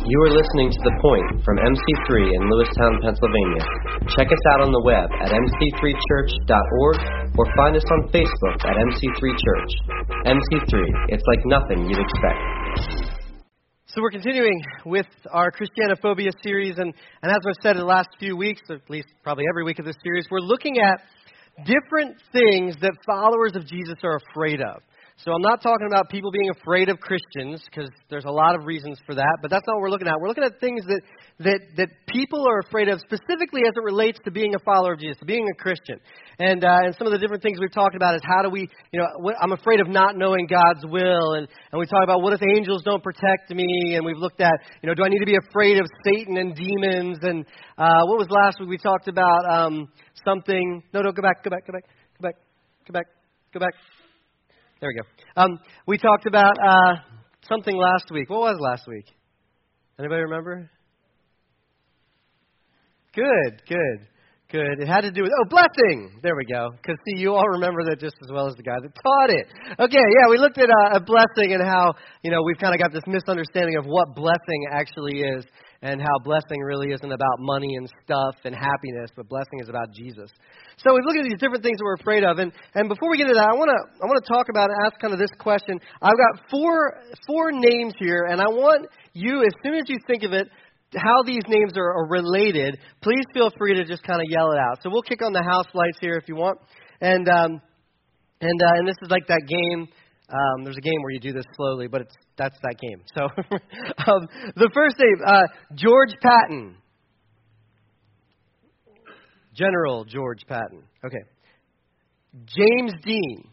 You are listening to The Point from MC3 in Lewistown, Pennsylvania. Check us out on the web at mc3church.org or find us on Facebook at MC3 Church. MC3, it's like nothing you'd expect. So we're continuing with our Christianophobia series, and as I've said in the last few weeks, or at least probably every week of this series, we're looking at different things that followers of Jesus are afraid of. So I'm not talking about people being afraid of Christians, because there's a lot of reasons for that, but that's not what we're looking at. We're looking at things that people are afraid of, specifically as it relates to being a follower of Jesus, to being a Christian. And some of the different things we've talked about is how do we, I'm afraid of not knowing God's will, and we talk about what if angels don't protect me, and we've looked at, do I need to be afraid of Satan and demons, and what was last week? We talked about something, no, go back. There we go. We talked about something last week. What was last week? Anybody remember? Good. It had to do with, blessing. There we go. Because, see, you all remember that just as well as the guy that taught it. Okay, yeah, we looked at a blessing and how, we've kind of got this misunderstanding of what blessing actually is and how blessing really isn't about money and stuff and happiness, but blessing is about Jesus. So we look at these different things that we're afraid of, and before we get into that, I want to talk about and ask kind of this question. I've got four names here, and I want you, as soon as you think of it, how these names are related, please feel free to just kind of yell it out. So we'll kick on the house lights here if you want, and this is like that game. There's a game where you do this slowly, but that's that game. So the first name, George Patton. General George Patton. Okay. James Dean.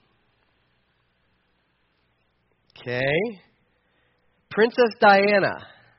Okay. Princess Diana.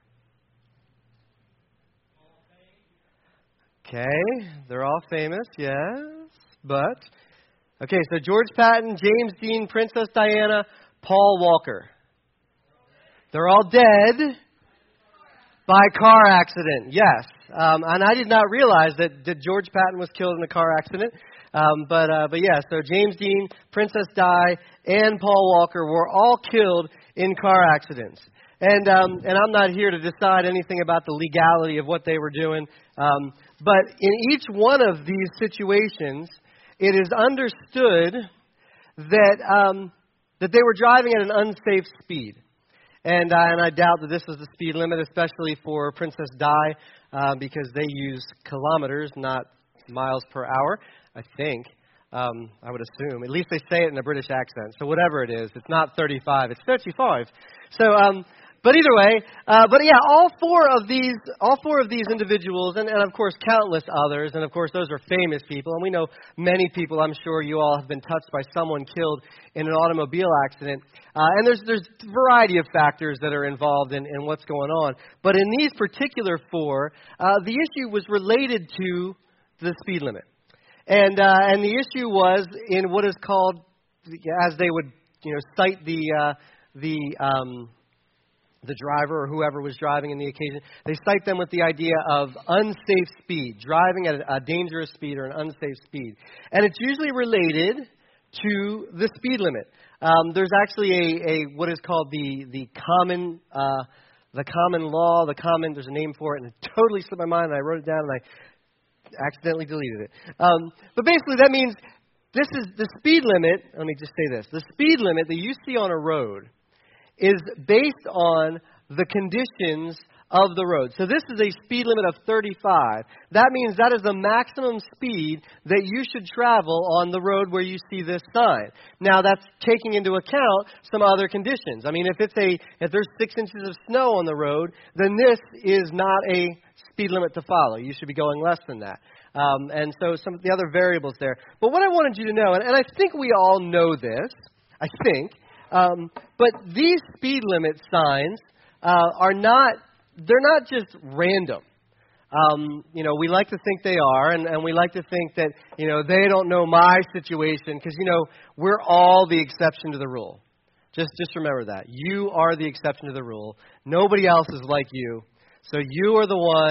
Okay. They're all famous, yes. But, okay, so George Patton, James Dean, Princess Diana, Paul Walker. They're all dead by car accident, yes. And I did not realize that George Patton was killed in a car accident. But yeah, so James Dean, Princess Di, and Paul Walker were all killed in car accidents. And I'm not here to decide anything about the legality of what they were doing. But in each one of these situations, it is understood that they were driving at an unsafe speed. And I doubt that this was the speed limit, especially for Princess Di, because they use kilometers, not miles per hour, I think. I would assume. At least they say it in a British accent. So whatever it is, it's not 35, it's 35. So, but either way, but yeah, all four of these individuals, and of course countless others, and of course those are famous people, and we know many people, I'm sure you all have been touched by someone killed in an automobile accident, and there's a variety of factors that are involved in what's going on, but in these particular four, the issue was related to the speed limit, and the issue was in what is called, as they would cite the driver or whoever was driving in the occasion, they cite them with the idea of unsafe speed, driving at a dangerous speed or an unsafe speed. And it's usually related to the speed limit. There's actually a what is called the common law, there's a name for it, and it totally slipped my mind, and I wrote it down, and I accidentally deleted it. But basically that means this is the speed limit. Let me just say this. The speed limit that you see on a road is based on the conditions of the road. So this is a speed limit of 35. That means that is the maximum speed that you should travel on the road where you see this sign. Now that's taking into account some other conditions. I mean, if there's 6 inches of snow on the road, then this is not a speed limit to follow. You should be going less than that. And so some of the other variables there. But what I wanted you to know, and I think we all know this, I think, but these speed limit signs they're not just random. We like to think they are, and we like to think that, they don't know my situation, because, we're all the exception to the rule. Just remember that. You are the exception to the rule. Nobody else is like you. So you are the one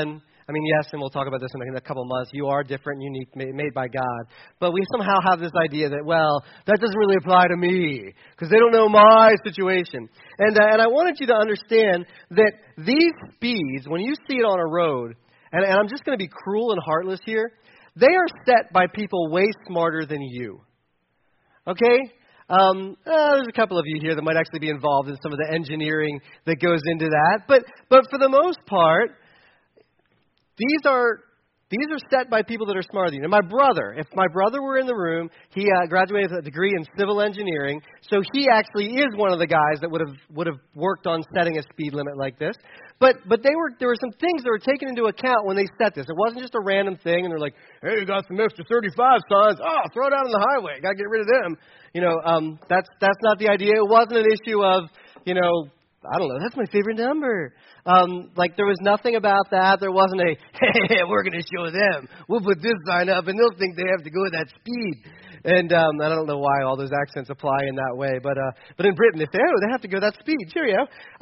I mean, yes, and we'll talk about this in a couple of months. You are different, unique, made by God. But we somehow have this idea that, well, that doesn't really apply to me because they don't know my situation. And I wanted you to understand that these speeds, when you see it on a road, and I'm just going to be cruel and heartless here, they are set by people way smarter than you. Okay? There's a couple of you here that might actually be involved in some of the engineering that goes into that. But for the most part, these are set by people that are smarter than you. And my brother, if my brother were in the room, he graduated with a degree in civil engineering, so he actually is one of the guys that would have worked on setting a speed limit like this. But there were some things that were taken into account when they set this. It wasn't just a random thing, and they're like, hey, you got some extra 35 signs. Oh, throw it out on the highway. Got to get rid of them. That's not the idea. It wasn't an issue of, I don't know, that's my favorite number. There was nothing about that. There wasn't a, hey, we're going to show them. We'll put this sign up, and they'll think they have to go at that speed. And I don't know why all those accents apply in that way. But in Britain, they say, oh, they have to go that speed. Cheerio.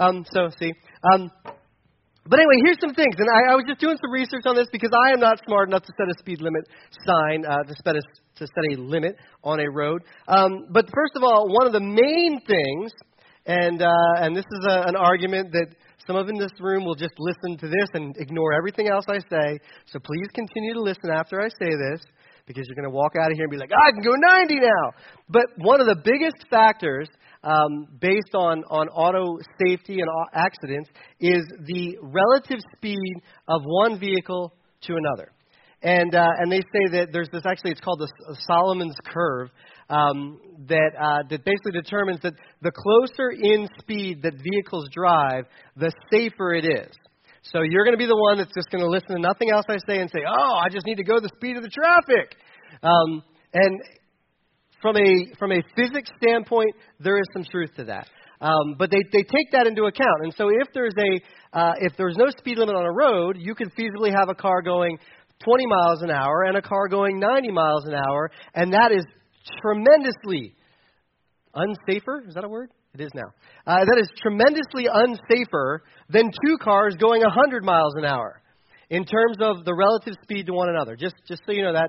But anyway, here's some things. And I was just doing some research on this because I am not smart enough to set a speed limit sign, to set a limit on a road. But first of all, one of the main things, and this is an argument that some of in this room will just listen to this and ignore everything else I say. So please continue to listen after I say this, because you're going to walk out of here and be like, I can go 90 now. But one of the biggest factors based on auto safety and accidents is the relative speed of one vehicle to another. And they say that there's this, actually it's called the Solomon's curve, that basically determines that the closer in speed that vehicles drive, the safer it is. So you're going to be the one that's just going to listen to nothing else I say and say, oh, I just need to go the speed of the traffic. And from a physics standpoint, there is some truth to that. But they take that into account. And so if there's no speed limit on a road, you could feasibly have a car going 20 miles an hour and a car going 90 miles an hour, and that is tremendously unsafer. Is that a word? It is now. That is tremendously unsafer than two cars going 100 miles an hour in terms of the relative speed to one another. Just so you know that.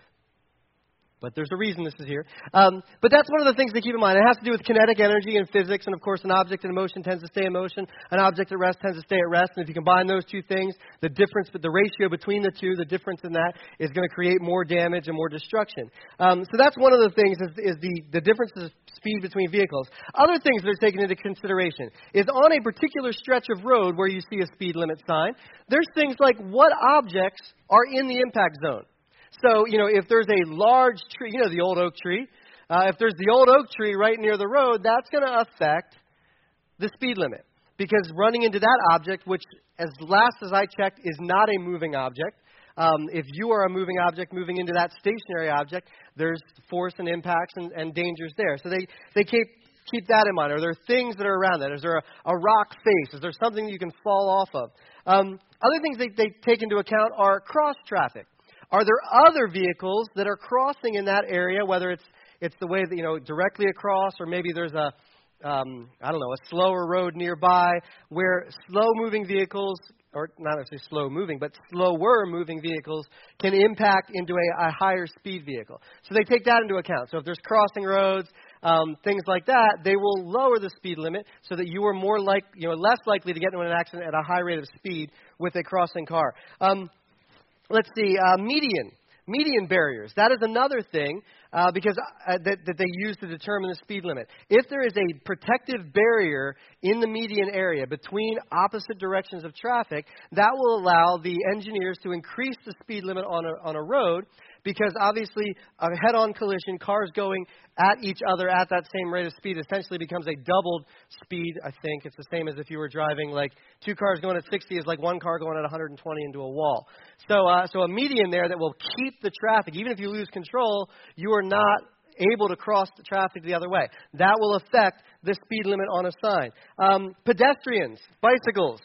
But there's a reason this is here. But that's one of the things to keep in mind. It has to do with kinetic energy and physics. And, of course, an object in motion tends to stay in motion. An object at rest tends to stay at rest. And if you combine those two things, the difference, the ratio between the two, the difference in that is going to create more damage and more destruction. So that's one of the things is the difference of speed between vehicles. Other things that are taken into consideration is on a particular stretch of road where you see a speed limit sign, there's things like what objects are in the impact zone. So, if there's a large tree, the old oak tree, if there's the old oak tree right near the road, that's going to affect the speed limit. Because running into that object, which as last as I checked is not a moving object, if you are a moving object moving into that stationary object, there's force and impacts and dangers there. So they keep that in mind. Are there things that are around that? Is there a rock face? Is there something you can fall off of? Other things they take into account are cross traffic. Are there other vehicles that are crossing in that area, whether it's the way that, directly across, or maybe there's a slower road nearby where slow-moving vehicles, or not necessarily slow-moving, but slower-moving vehicles can impact into a higher speed vehicle. So they take that into account. So if there's crossing roads, things like that, they will lower the speed limit so that you are less likely to get into an accident at a high rate of speed with a crossing car. Let's see, median barriers. That is another thing because that they use to determine the speed limit. If there is a protective barrier in the median area between opposite directions of traffic, that will allow the engineers to increase the speed limit on a road, because obviously a head-on collision, cars going at each other at that same rate of speed essentially becomes a doubled speed, I think. It's the same as if you were driving like two cars going at 60 is like one car going at 120 into a wall. So a median there that will keep the traffic. Even if you lose control, you are not able to cross the traffic the other way. That will affect the speed limit on a sign. Pedestrians, bicycles,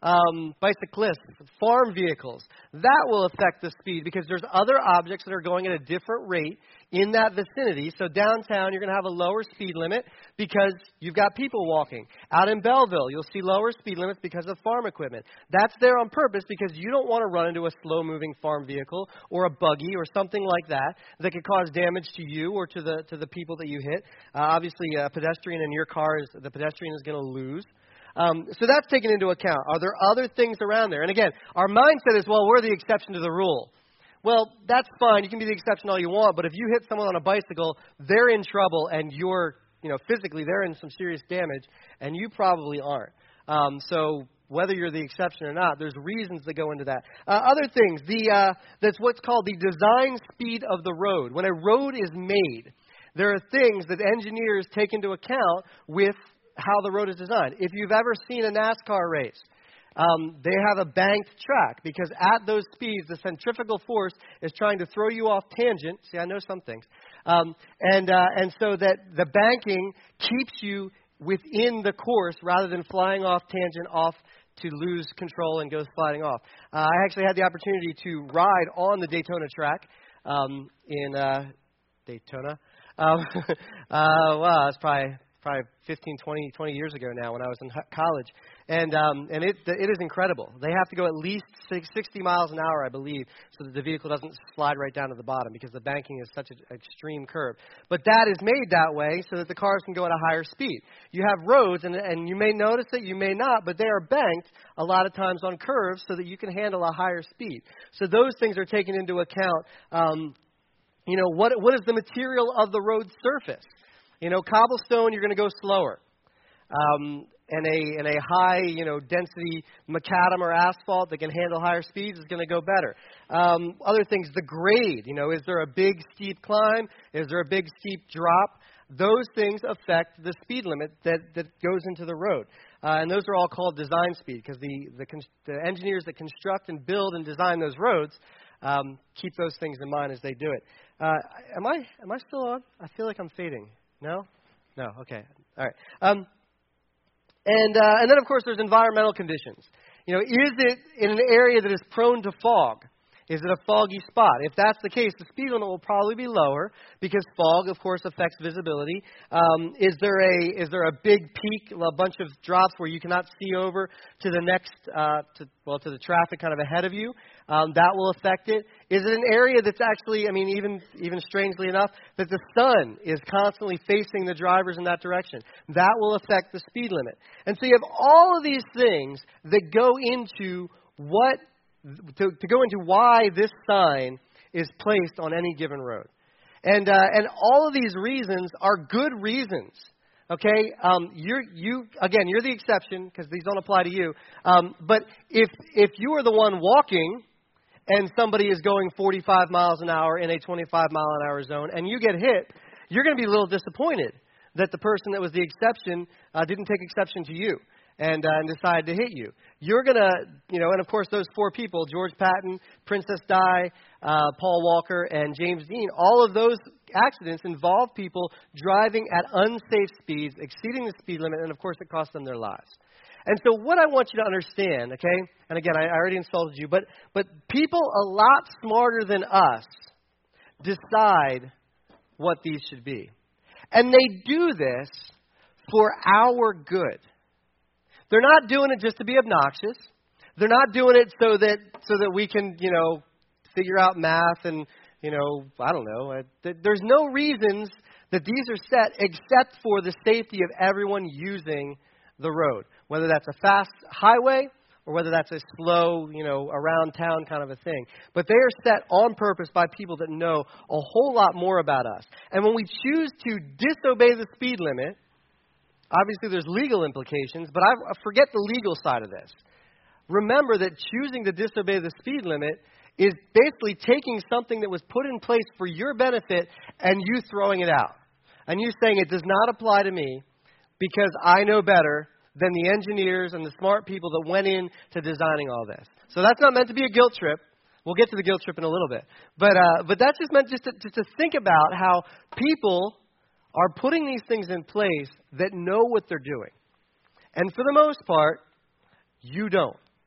bicyclists, farm vehicles. That will affect the speed because there's other objects that are going at a different rate in that vicinity. So downtown, you're going to have a lower speed limit because you've got people walking. Out in Belleville, you'll see lower speed limits because of farm equipment. That's there on purpose because you don't want to run into a slow-moving farm vehicle or a buggy or something like that that could cause damage to you or to the people that you hit. Obviously, a pedestrian in your car, the pedestrian is going to lose. So that's taken into account. Are there other things around there? And again, our mindset is, well, we're the exception to the rule. Well, that's fine. You can be the exception all you want, but if you hit someone on a bicycle, they're in trouble and you're, physically they're in some serious damage, and you probably aren't. So whether you're the exception or not, there's reasons that go into that. Other things, that's what's called the design speed of the road. When a road is made, there are things that engineers take into account with how the road is designed. If you've ever seen a NASCAR race, they have a banked track because at those speeds, the centrifugal force is trying to throw you off tangent. See, I know some things. And so that the banking keeps you within the course rather than flying off tangent off to lose control and go sliding off. I actually had the opportunity to ride on the Daytona track in Daytona. Well, it's probably 15, 20 years ago now when I was in college. And it is incredible. They have to go at least 60 miles an hour, I believe, so that the vehicle doesn't slide right down to the bottom because the banking is such an extreme curve. But that is made that way so that the cars can go at a higher speed. You have roads, and you may notice it, you may not, but they are banked a lot of times on curves so that you can handle a higher speed. So those things are taken into account. What is the material of the road surface? Cobblestone, you're going to go slower. And a high, density macadam or asphalt that can handle higher speeds is going to go better. Other things, the grade. Is there a big steep climb? Is there a big steep drop? Those things affect the speed limit that goes into the road. And those are all called design speed because the engineers that construct and build and design those roads keep those things in mind as they do it. Am I still on? I feel like I'm fading. No? No. Okay. All right. And then, of course, there's environmental conditions. Is it in an area that is prone to fog? Is it a foggy spot? If that's the case, the speed limit will probably be lower because fog, of course, affects visibility. Is there a big peak, a bunch of drops where you cannot see over to the next, to the traffic kind of ahead of you? That will affect it. Is it an area that's actually, even strangely enough, that the sun is constantly facing the drivers in that direction? That will affect the speed limit. And so you have all of these things that go into to go into why this sign is placed on any given road. And all of these reasons are good reasons. Okay? You're the exception because these don't apply to you. But if you are the one walking and somebody is going 45 miles an hour in a 25-mile-an-hour zone and you get hit, you're going to be a little disappointed that the person that was the exception didn't take exception to you and decide to hit you. You're going to, and of course those four people, George Patton, Princess Di, Paul Walker, and James Dean, all of those accidents involve people driving at unsafe speeds, exceeding the speed limit, and of course it cost them their lives. And so what I want you to understand, okay, and again, I already insulted you, but people a lot smarter than us decide what these should be. And they do this for our good. They're not doing it just to be obnoxious. They're not doing it so that we can, figure out math and, I don't know. There's no reasons that these are set except for the safety of everyone using the road, whether that's a fast highway or whether that's a slow, around town kind of a thing. But they are set on purpose by people that know a whole lot more about us. And when we choose to disobey the speed limit, obviously there's legal implications, but I forget the legal side of this. Remember that choosing to disobey the speed limit is basically taking something that was put in place for your benefit and you throwing it out. And you saying it does not apply to me because I know better than the engineers and the smart people that went into designing all this. So that's not meant to be a guilt trip. We'll get to the guilt trip in a little bit. But that's just meant just to think about how people are putting these things in place that know what they're doing. And for the most part, you don't.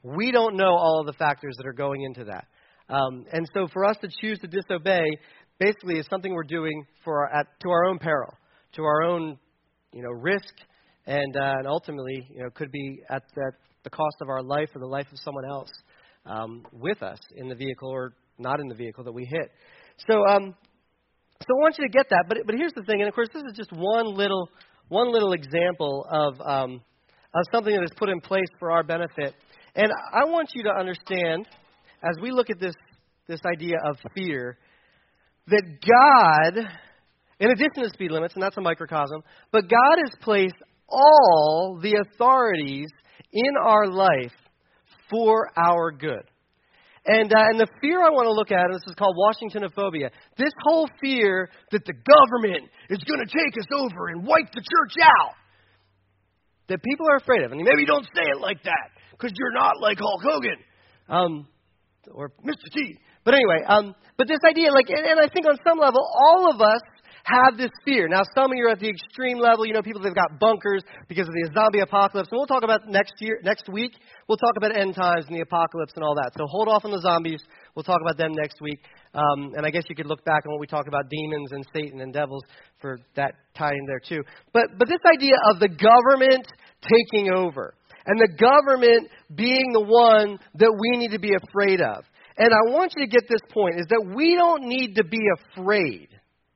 We don't know all of the factors that are going into that. And so for us to choose to disobey basically is something we're doing to our own peril, to our own risk, and ultimately could be at the cost of our life or the life of someone else with us in the vehicle or not in the vehicle that we hit. So I want you to get that. But here's the thing, and of course this is just one little example of something that is put in place for our benefit. And I want you to understand, as we look at this idea of fear, that God, in addition to speed limits, and that's a microcosm, but God has placed all the authorities in our life for our good. And the fear I want to look at, and this is called Washingtonophobia, this whole fear that the government is going to take us over and wipe the church out, that people are afraid of. And maybe don't say it like that, because you're not like Hulk Hogan or Mr. T. But anyway, but this idea, and I think on some level, all of us have this fear. Now, some of you are at the extreme level. People that have got bunkers because of the zombie apocalypse. And we'll talk about next week. We'll talk about end times and the apocalypse and all that. So hold off on the zombies. We'll talk about them next week. And I guess you could look back on what we talked about demons and Satan and devils for that tie in there too. But this idea of the government taking over and the government being the one that we need to be afraid of. And I want you to get this point, is that we don't need to be afraid.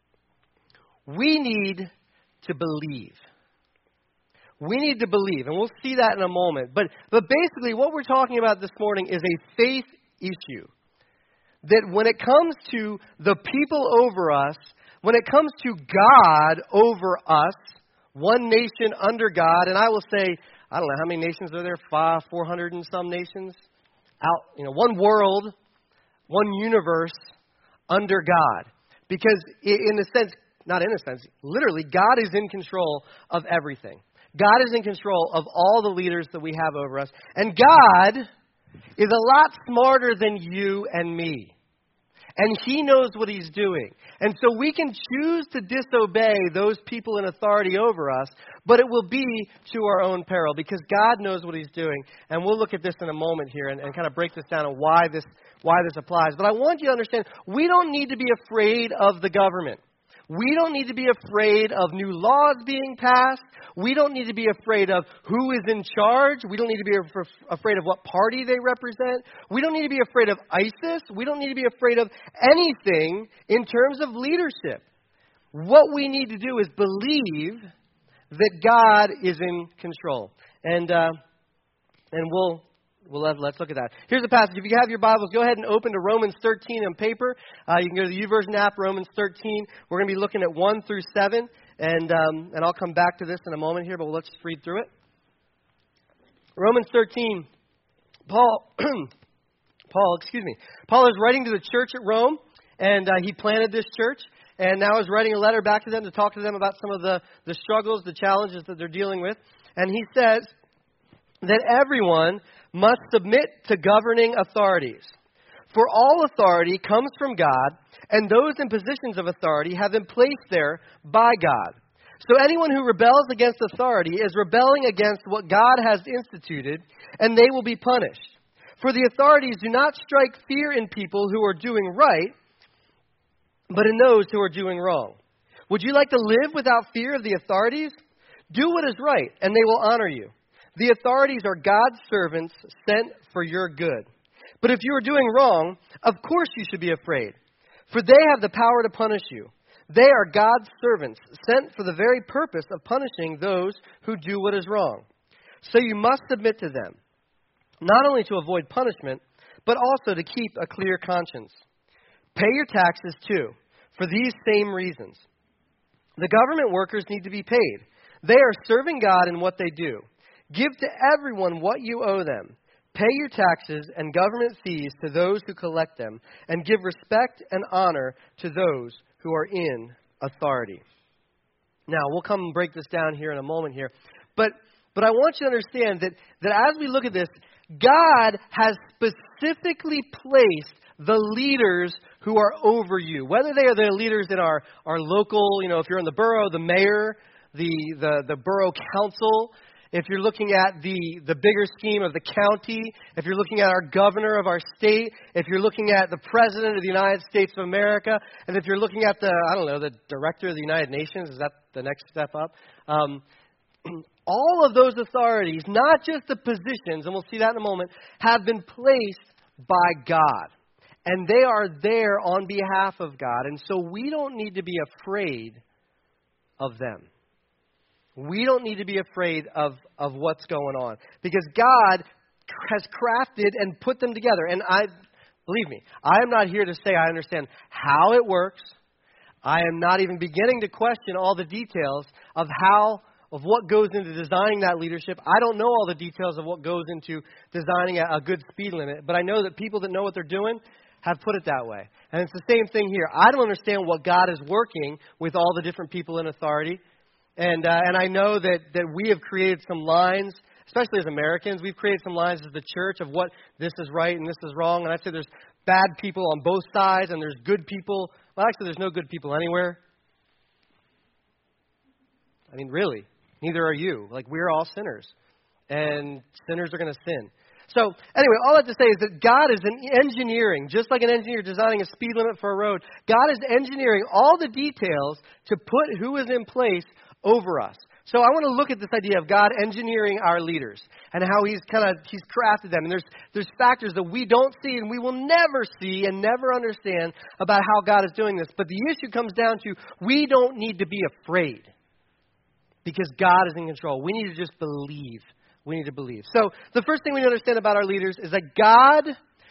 We need to believe. We need to believe, and we'll see that in a moment. But basically what we're talking about this morning is a faith issue. That when it comes to the people over us, when it comes to God over us, one nation under God, and I will say, I don't know, how many nations are there? 400 and some nations? One world, one universe under God. Because in a sense, not in a sense, literally, God is in control of everything. God is in control of all the leaders that we have over us. And God is a lot smarter than you and me. And He knows what He's doing. And so we can choose to disobey those people in authority over us, but it will be to our own peril because God knows what He's doing. And we'll look at this in a moment here and kind of break this down and why this applies. But I want you to understand, we don't need to be afraid of the government. We don't need to be afraid of new laws being passed. We don't need to be afraid of who is in charge. We don't need to be afraid of what party they represent. We don't need to be afraid of ISIS. We don't need to be afraid of anything in terms of leadership. What we need to do is believe that God is in control. And let's look at that. Here's the passage. If you have your Bibles, go ahead and open to Romans 13 on paper. You can go to the YouVersion app, Romans 13. We're going to be looking at 1 through 7, and I'll come back to this in a moment here, but let's just read through it. Romans 13, Paul is writing to the church at Rome, and he planted this church, and now is writing a letter back to them to talk to them about some of the struggles, the challenges that they're dealing with. And he says that everyone must submit to governing authorities. For all authority comes from God, and those in positions of authority have been placed there by God. So anyone who rebels against authority is rebelling against what God has instituted, and they will be punished. For the authorities do not strike fear in people who are doing right, but in those who are doing wrong. Would you like to live without fear of the authorities? Do what is right, and they will honor you. The authorities are God's servants sent for your good. But if you are doing wrong, of course you should be afraid, for they have the power to punish you. They are God's servants sent for the very purpose of punishing those who do what is wrong. So you must submit to them, not only to avoid punishment, but also to keep a clear conscience. Pay your taxes too, for these same reasons. The government workers need to be paid. They are serving God in what they do. Give to everyone what you owe them. Pay your taxes and government fees to those who collect them, and give respect and honor to those who are in authority. Now, we'll come and break this down here in a moment here. But I want you to understand that as we look at this, God has specifically placed the leaders who are over you, whether they are the leaders in our local, if you're in the borough, the mayor, the borough council. if you're looking at the bigger scheme of the county, if you're looking at our governor of our state, if you're looking at the president of the United States of America, and if you're looking at the director of the United Nations, is that the next step up? All of those authorities, not just the positions, and we'll see that in a moment, have been placed by God. And they are there on behalf of God. And so we don't need to be afraid of them. We don't need to be afraid of what's going on. Because God has crafted and put them together. And believe me, I am not here to say I understand how it works. I am not even beginning to question all the details of what goes into designing that leadership. I don't know all the details of what goes into designing a good speed limit. But I know that people that know what they're doing have put it that way. And it's the same thing here. I don't understand what God is working with all the different people in authority. And I know that we have created some lines, especially as Americans, we've created some lines as the church of what this is right and this is wrong. And I'd say there's bad people on both sides and there's good people. Well, actually, there's no good people anywhere. I mean, really, neither are you. Like, we're all sinners. And sinners are going to sin. So, anyway, all that to say is that God is engineering, just like an engineer designing a speed limit for a road, God is engineering all the details to put who is in place over us. So I want to look at this idea of God engineering our leaders and how He's crafted them. And there's factors that we don't see and we will never see and never understand about how God is doing this. But the issue comes down to we don't need to be afraid because God is in control. We need to just believe. We need to believe. So the first thing we need to understand about our leaders is that God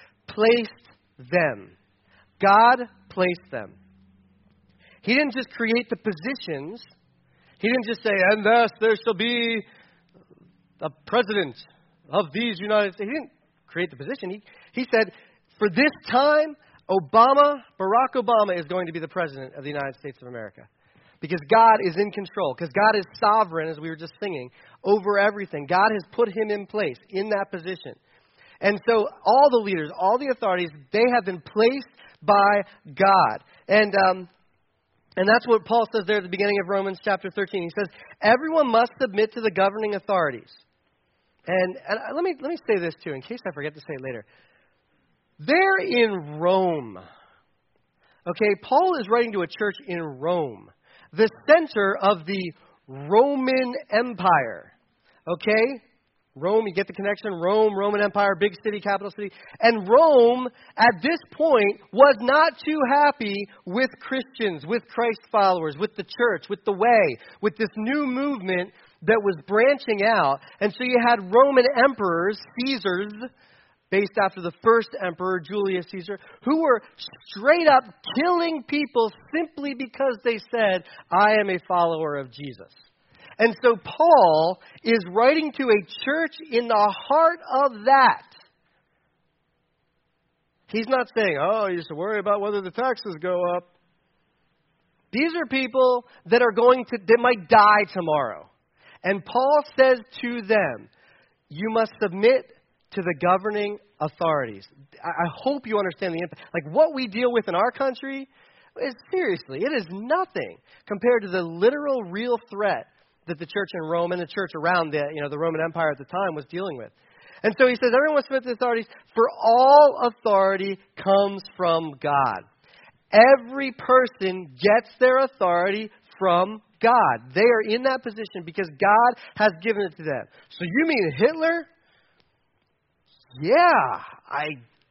placed them. God placed them. He didn't just create the positions. He didn't just say, and thus there shall be a president of these United States. He didn't create the position. He said, for this time, Barack Obama is going to be the president of the United States of America. Because God is in control. Because God is sovereign, as we were just singing, over everything. God has put him in place, in that position. And so all the leaders, all the authorities, they have been placed by God. And that's what Paul says there at the beginning of Romans chapter 13. He says, everyone must submit to the governing authorities. And let me say this too, in case I forget to say it later. They're in Rome. Okay, Paul is writing to a church in Rome, the center of the Roman Empire. Okay? Rome, you get the connection? Rome, Roman Empire, big city, capital city. And Rome, at this point, was not too happy with Christians, with Christ followers, with the church, with the way, with this new movement that was branching out. And so you had Roman emperors, Caesars, based after the first emperor, Julius Caesar, who were straight up killing people simply because they said, I am a follower of Jesus. And so Paul is writing to a church in the heart of that. He's not saying, you used to worry about whether the taxes go up. These are people that that might die tomorrow. And Paul says to them, you must submit to the governing authorities. I hope you understand the impact. Like what we deal with in our country is seriously, it is nothing compared to the literal, real threat that the church in Rome and the church around the Roman Empire at the time was dealing with. And so he says, everyone must submit to the authorities, for all authority comes from God. Every person gets their authority from God. They are in that position because God has given it to them. So you mean Hitler? Yeah,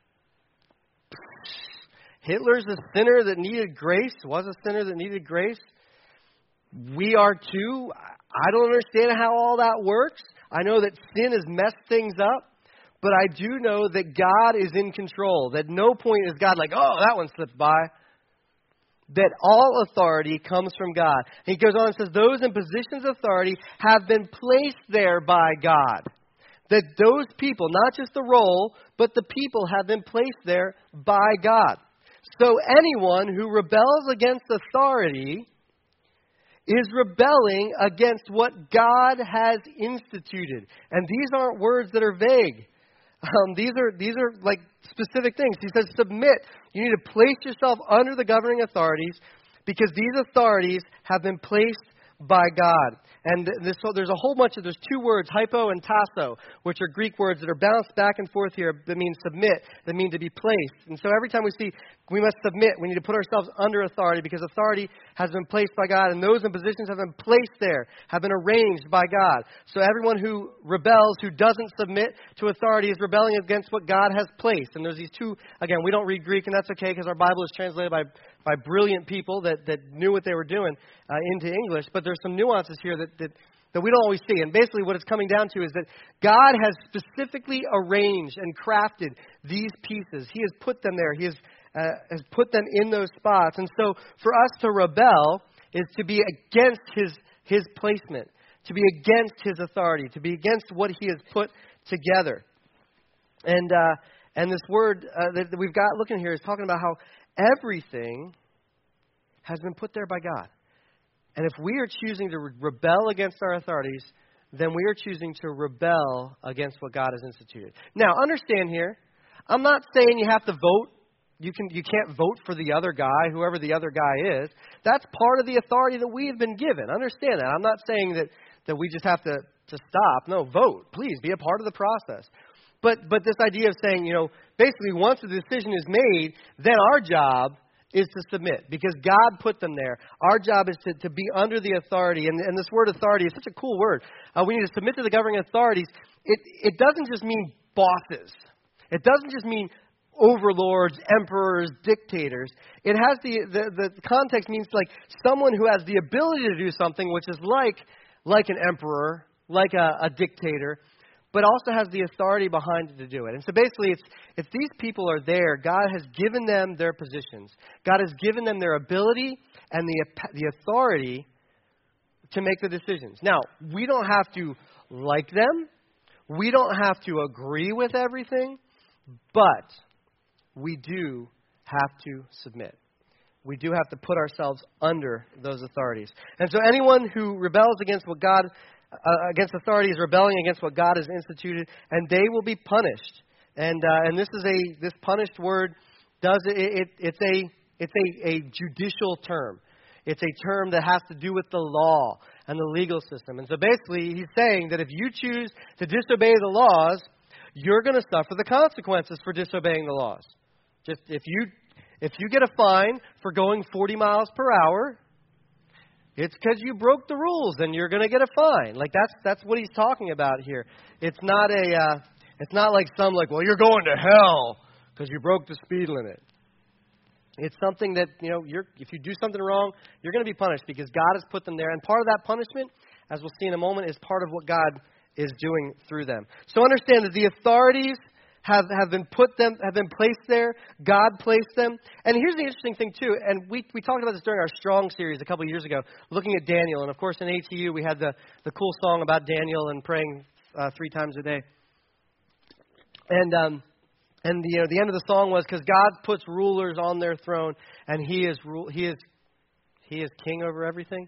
Hitler's a sinner that needed grace, was a sinner that needed grace. We are too. I don't understand how all that works. I know that sin has messed things up, but I do know that God is in control. That no point is God like, that one slipped by. That all authority comes from God. And he goes on and says, those in positions of authority have been placed there by God. That those people, not just the role, but the people have been placed there by God. So anyone who rebels against authority is rebelling against what God has instituted. And these aren't words that are vague. These are like specific things. He says, submit. You need to place yourself under the governing authorities because these authorities have been placed by God. And so there's there's two words, hypo and tasso, which are Greek words that are bounced back and forth here that mean submit, that mean to be placed. And so every time we see we must submit, we need to put ourselves under authority because authority has been placed by God, and those in positions have been placed there, have been arranged by God. So everyone who rebels, who doesn't submit to authority, is rebelling against what God has placed. And there's these two, again, we don't read Greek, and that's okay because our Bible is translated by brilliant people that knew what they were doing into English. But there's some nuances here that we don't always see. And basically what it's coming down to is that God has specifically arranged and crafted these pieces. He has put them there. He has put them in those spots. And so for us to rebel is to be against his placement, to be against his authority, to be against what he has put together. And this word that we've got looking here is talking about how everything has been put there by God. And if we are choosing to rebel against our authorities, then we are choosing to rebel against what God has instituted. Now, understand here, I'm not saying you have to vote. You can't vote for the other guy, whoever the other guy is. That's part of the authority that we have been given. Understand that. I'm not saying that we just have to stop. No, vote. Please be a part of the process. But this idea of saying, basically once the decision is made, then our job is to submit because God put them there. Our job is to be under the authority. And this word authority is such a cool word. We need to submit to the governing authorities. It doesn't just mean bosses. It doesn't just mean overlords, emperors, dictators. It has the context means like someone who has the ability to do something, which is like an emperor, like a dictator, but also has the authority behind it to do it. And so basically, if these people are there, God has given them their positions. God has given them their ability and the authority to make the decisions. Now, we don't have to like them. We don't have to agree with everything, but we do have to submit. We do have to put ourselves under those authorities. And so anyone who rebels against what God against authority is rebelling against what God has instituted, and they will be punished. And this punished word it's a judicial term. It's a term that has to do with the law and the legal system. And so basically, he's saying that if you choose to disobey the laws, you're going to suffer the consequences for disobeying the laws. Just if you get a fine for going 40 miles per hour, it's because you broke the rules and you're going to get a fine. Like that's what he's talking about here. It's not well, you're going to hell because you broke the speed limit. It's something that, if you do something wrong, you're going to be punished because God has put them there. And part of that punishment, as we'll see in a moment, is part of what God is doing through them. So understand that the authorities have been placed there. God placed them. And here's the interesting thing, too. And we talked about this during our Strong series a couple of years ago, looking at Daniel. And, of course, in ATU, we had the cool song about Daniel and praying 3 times a day. And the end of the song was because God puts rulers on their throne, and He is king over everything.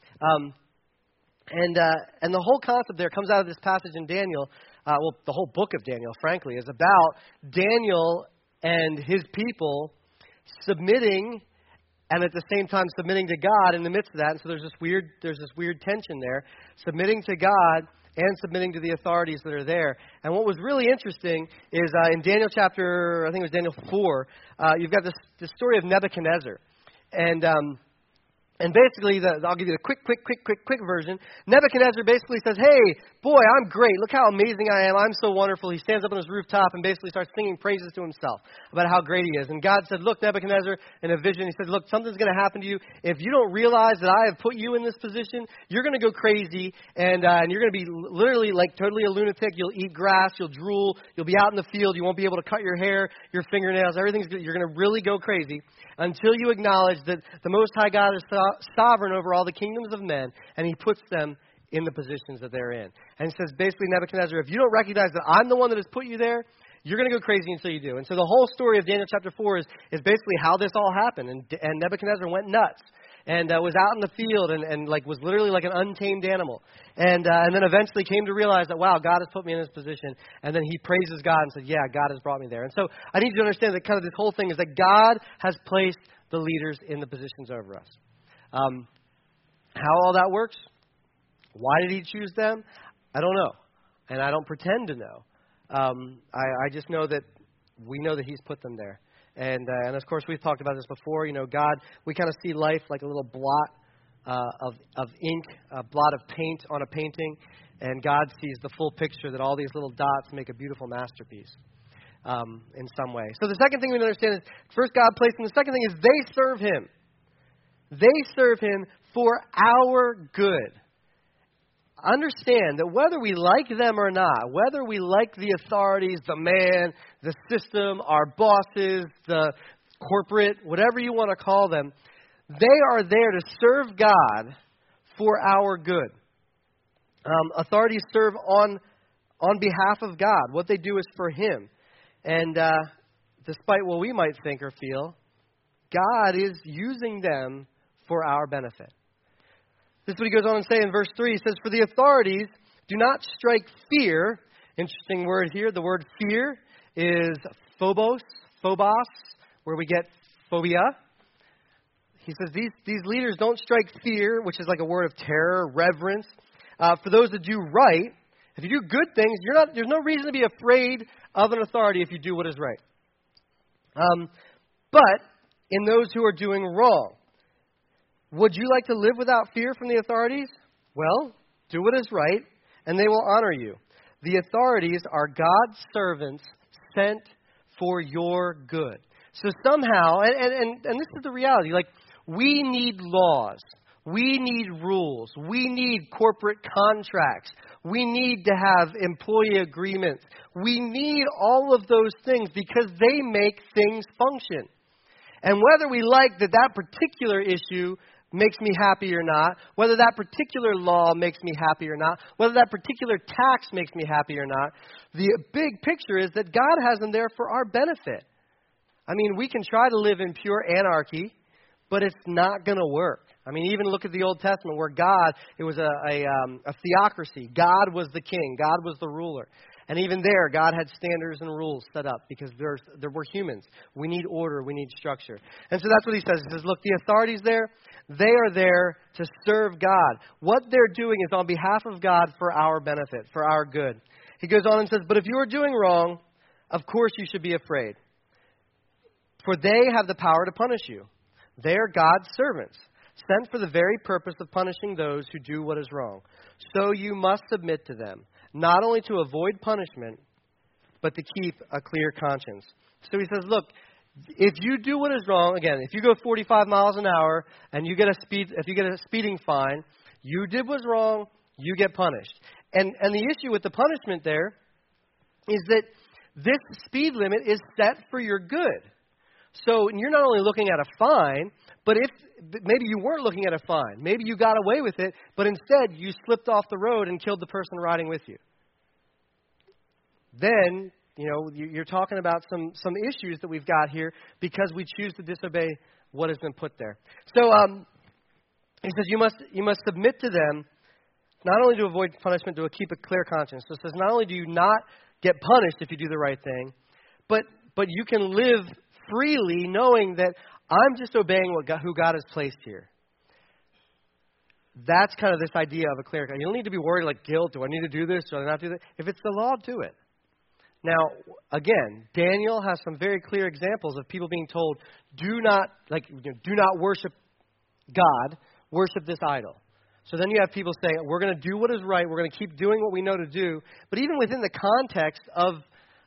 And the whole concept there comes out of this passage in Daniel. The whole book of Daniel, frankly, is about Daniel and his people submitting, and at the same time submitting to God in the midst of that. And so there's this weird tension there, submitting to God and submitting to the authorities that are there. And what was really interesting is in Daniel chapter, I think it was Daniel 4, you've got this story of Nebuchadnezzar. And basically, I'll give you the quick version. Nebuchadnezzar basically says, hey, boy, I'm great. Look how amazing I am. I'm so wonderful. He stands up on his rooftop and basically starts singing praises to himself about how great he is. And God said, look, Nebuchadnezzar, in a vision, he said, look, something's going to happen to you. If you don't realize that I have put you in this position, you're going to go crazy, and you're going to be literally like totally a lunatic. You'll eat grass. You'll drool. You'll be out in the field. You won't be able to cut your hair, your fingernails. You're going to really go crazy until you acknowledge that the Most High God is sovereign over all the kingdoms of men, and He puts them in the positions that they're in. And He says, basically, Nebuchadnezzar, if you don't recognize that I'm the one that has put you there, you're going to go crazy until you do. And so the whole story of Daniel chapter 4 is basically how this all happened. And Nebuchadnezzar went nuts and was out in the field and was literally like an untamed animal. And then eventually came to realize that, wow, God has put me in this position. And then he praises God and said, yeah, God has brought me there. And so I need you to understand that kind of this whole thing is that God has placed the leaders in the positions over us. How all that works, why did he choose them? I don't know, and I don't pretend to know. I just know that we know that he's put them there. And of course, we've talked about this before. You know, God, we kind of see life like a little blot of ink, a blot of paint on a painting, and God sees the full picture that all these little dots make a beautiful masterpiece in some way. So the second thing we understand is, first God placed them. The second thing is they serve him. They serve him for our good. Understand that whether we like them or not, whether we like the authorities, the man, the system, our bosses, the corporate, whatever you want to call them, they are there to serve God for our good. Authorities serve on behalf of God. What they do is for him. And despite what we might think or feel, God is using them for our benefit. This is what he goes on and say in verse 3. He says, for the authorities do not strike fear. Interesting word here. The word fear is phobos, where we get phobia. He says these leaders don't strike fear, which is like a word of terror, reverence. For those that do right, if you do good things, there's no reason to be afraid of an authority if you do what is right. But in those who are doing wrong, would you like to live without fear from the authorities? Well, do what is right, and they will honor you. The authorities are God's servants sent for your good. So somehow, and this is the reality, like we need laws. We need rules. We need corporate contracts. We need to have employee agreements. We need all of those things because they make things function. And whether we like that particular issue makes me happy or not, whether that particular law makes me happy or not, whether that particular tax makes me happy or not, the big picture is that God has them there for our benefit. I mean, we can try to live in pure anarchy, but it's not going to work. I mean, even look at the Old Testament where God, it was a theocracy. God was the king. God was the ruler. And even there, God had standards and rules set up because there were humans. We need order. We need structure. And so that's what he says. He says, look, the authorities there, they are there to serve God. What they're doing is on behalf of God for our benefit, for our good. He goes on and says, but if you are doing wrong, of course you should be afraid. For they have the power to punish you. They are God's servants, sent for the very purpose of punishing those who do what is wrong. So you must submit to them, not only to avoid punishment, but to keep a clear conscience. So he says, look, if you do what is wrong, again, if you go 45 miles an hour and you get if you get a speeding fine, you did what's wrong, you get punished. And the issue with the punishment there is that this speed limit is set for your good. So you're not only looking at a fine, but if maybe you weren't looking at a fine, maybe you got away with it, but instead you slipped off the road and killed the person riding with you. Then, you're talking about some issues that we've got here because we choose to disobey what has been put there. So he says you must submit to them, not only to avoid punishment, to keep a clear conscience. So it says not only do you not get punished if you do the right thing, but you can live freely knowing that I'm just obeying who God has placed here. That's kind of this idea of a clear conscience. You don't need to be worried like guilt. Do I need to do this? Do I not do that? If it's the law, do it. Now, again, Daniel has some very clear examples of people being told, do not worship God, worship this idol. So then you have people saying, we're going to do what is right, we're going to keep doing what we know to do. But even within the context of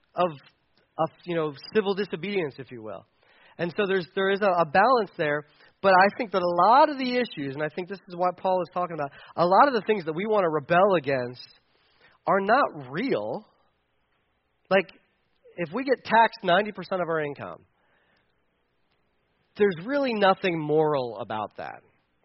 civil disobedience, if you will. And so there is a balance there. But I think that a lot of the issues, and I think this is what Paul is talking about, a lot of the things that we want to rebel against are not real. Like, if we get taxed 90% of our income, there's really nothing moral about that.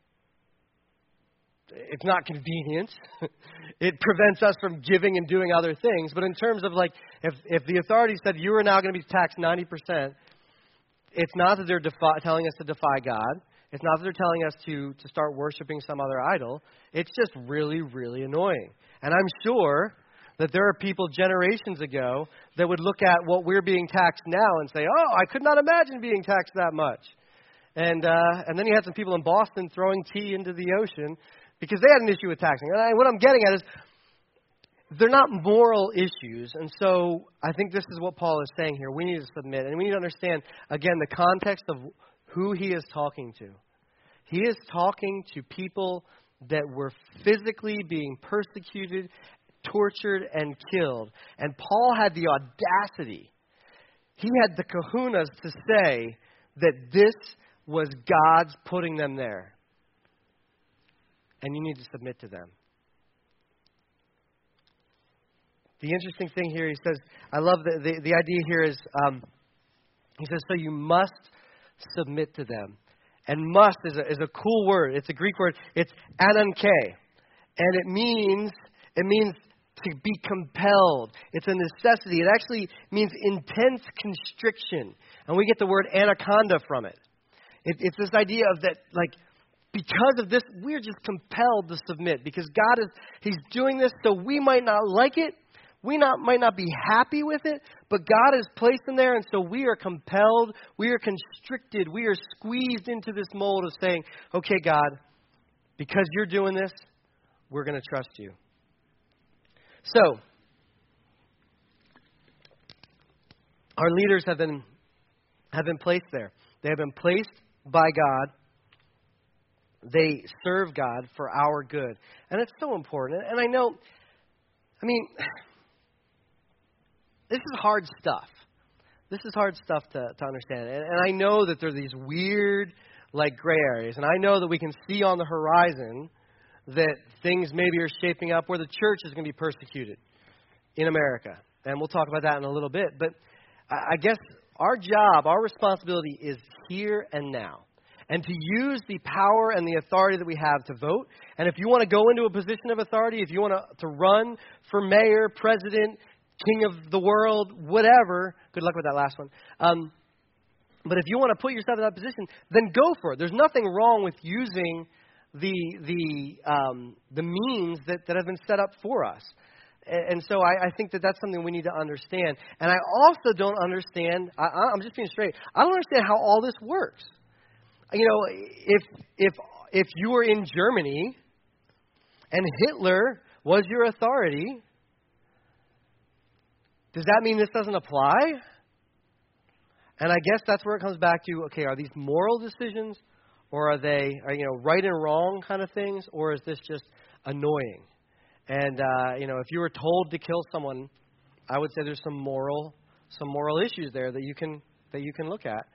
It's not convenient. It prevents us from giving and doing other things. But in terms of if the authorities said you are now going to be taxed 90%, it's not that they're telling us to defy God. It's not that they're telling us to start worshiping some other idol. It's just really, really annoying. And I'm sure that there are people generations ago that would look at what we're being taxed now and say, oh, I could not imagine being taxed that much. And then you had some people in Boston throwing tea into the ocean because they had an issue with taxing. And what I'm getting at is they're not moral issues. And so I think this is what Paul is saying here. We need to submit. And we need to understand, again, the context of who he is talking to. He is talking to people that were physically being persecuted, tortured, and killed. And Paul had the audacity, he had the kahunas to say that this was God's putting them there. And you need to submit to them. The interesting thing here, he says, I love the idea here is, he says, so you must submit to them. And must is a cool word. It's a Greek word. It's ananke. And it means to be compelled. It's a necessity. It actually means intense constriction. And we get the word anaconda from it. It's this idea of that, like, because of this, we're just compelled to submit. Because God He's doing this, so we might not like it. We might not be happy with it, but God has placed them there, and so we are compelled, we are constricted, we are squeezed into this mold of saying, okay, God, because you're doing this, we're going to trust you. So, our leaders have been placed there. They have been placed by God. They serve God for our good. And it's so important. And I know, this is hard stuff. This is hard stuff to understand. And I know that there are these weird, like, gray areas. And I know that we can see on the horizon that things maybe are shaping up where the church is going to be persecuted in America. And we'll talk about that in a little bit. But I guess our job, our responsibility is here and now. And to use the power and the authority that we have to vote. And if you want to go into a position of authority, if you want to run for mayor, president, king of the world, whatever. Good luck with that last one. But if you want to put yourself in that position, then go for it. There's nothing wrong with using the means that have been set up for us. And so I think that that's something we need to understand. And I also don't understand, I'm just being straight, I don't understand how all this works. You know, if you were in Germany and Hitler was your authority, does that mean this doesn't apply? And I guess that's where it comes back to, okay, are these moral decisions or are they, right and wrong kind of things, or is this just annoying? And, if you were told to kill someone, I would say there's some moral issues there that you can look at.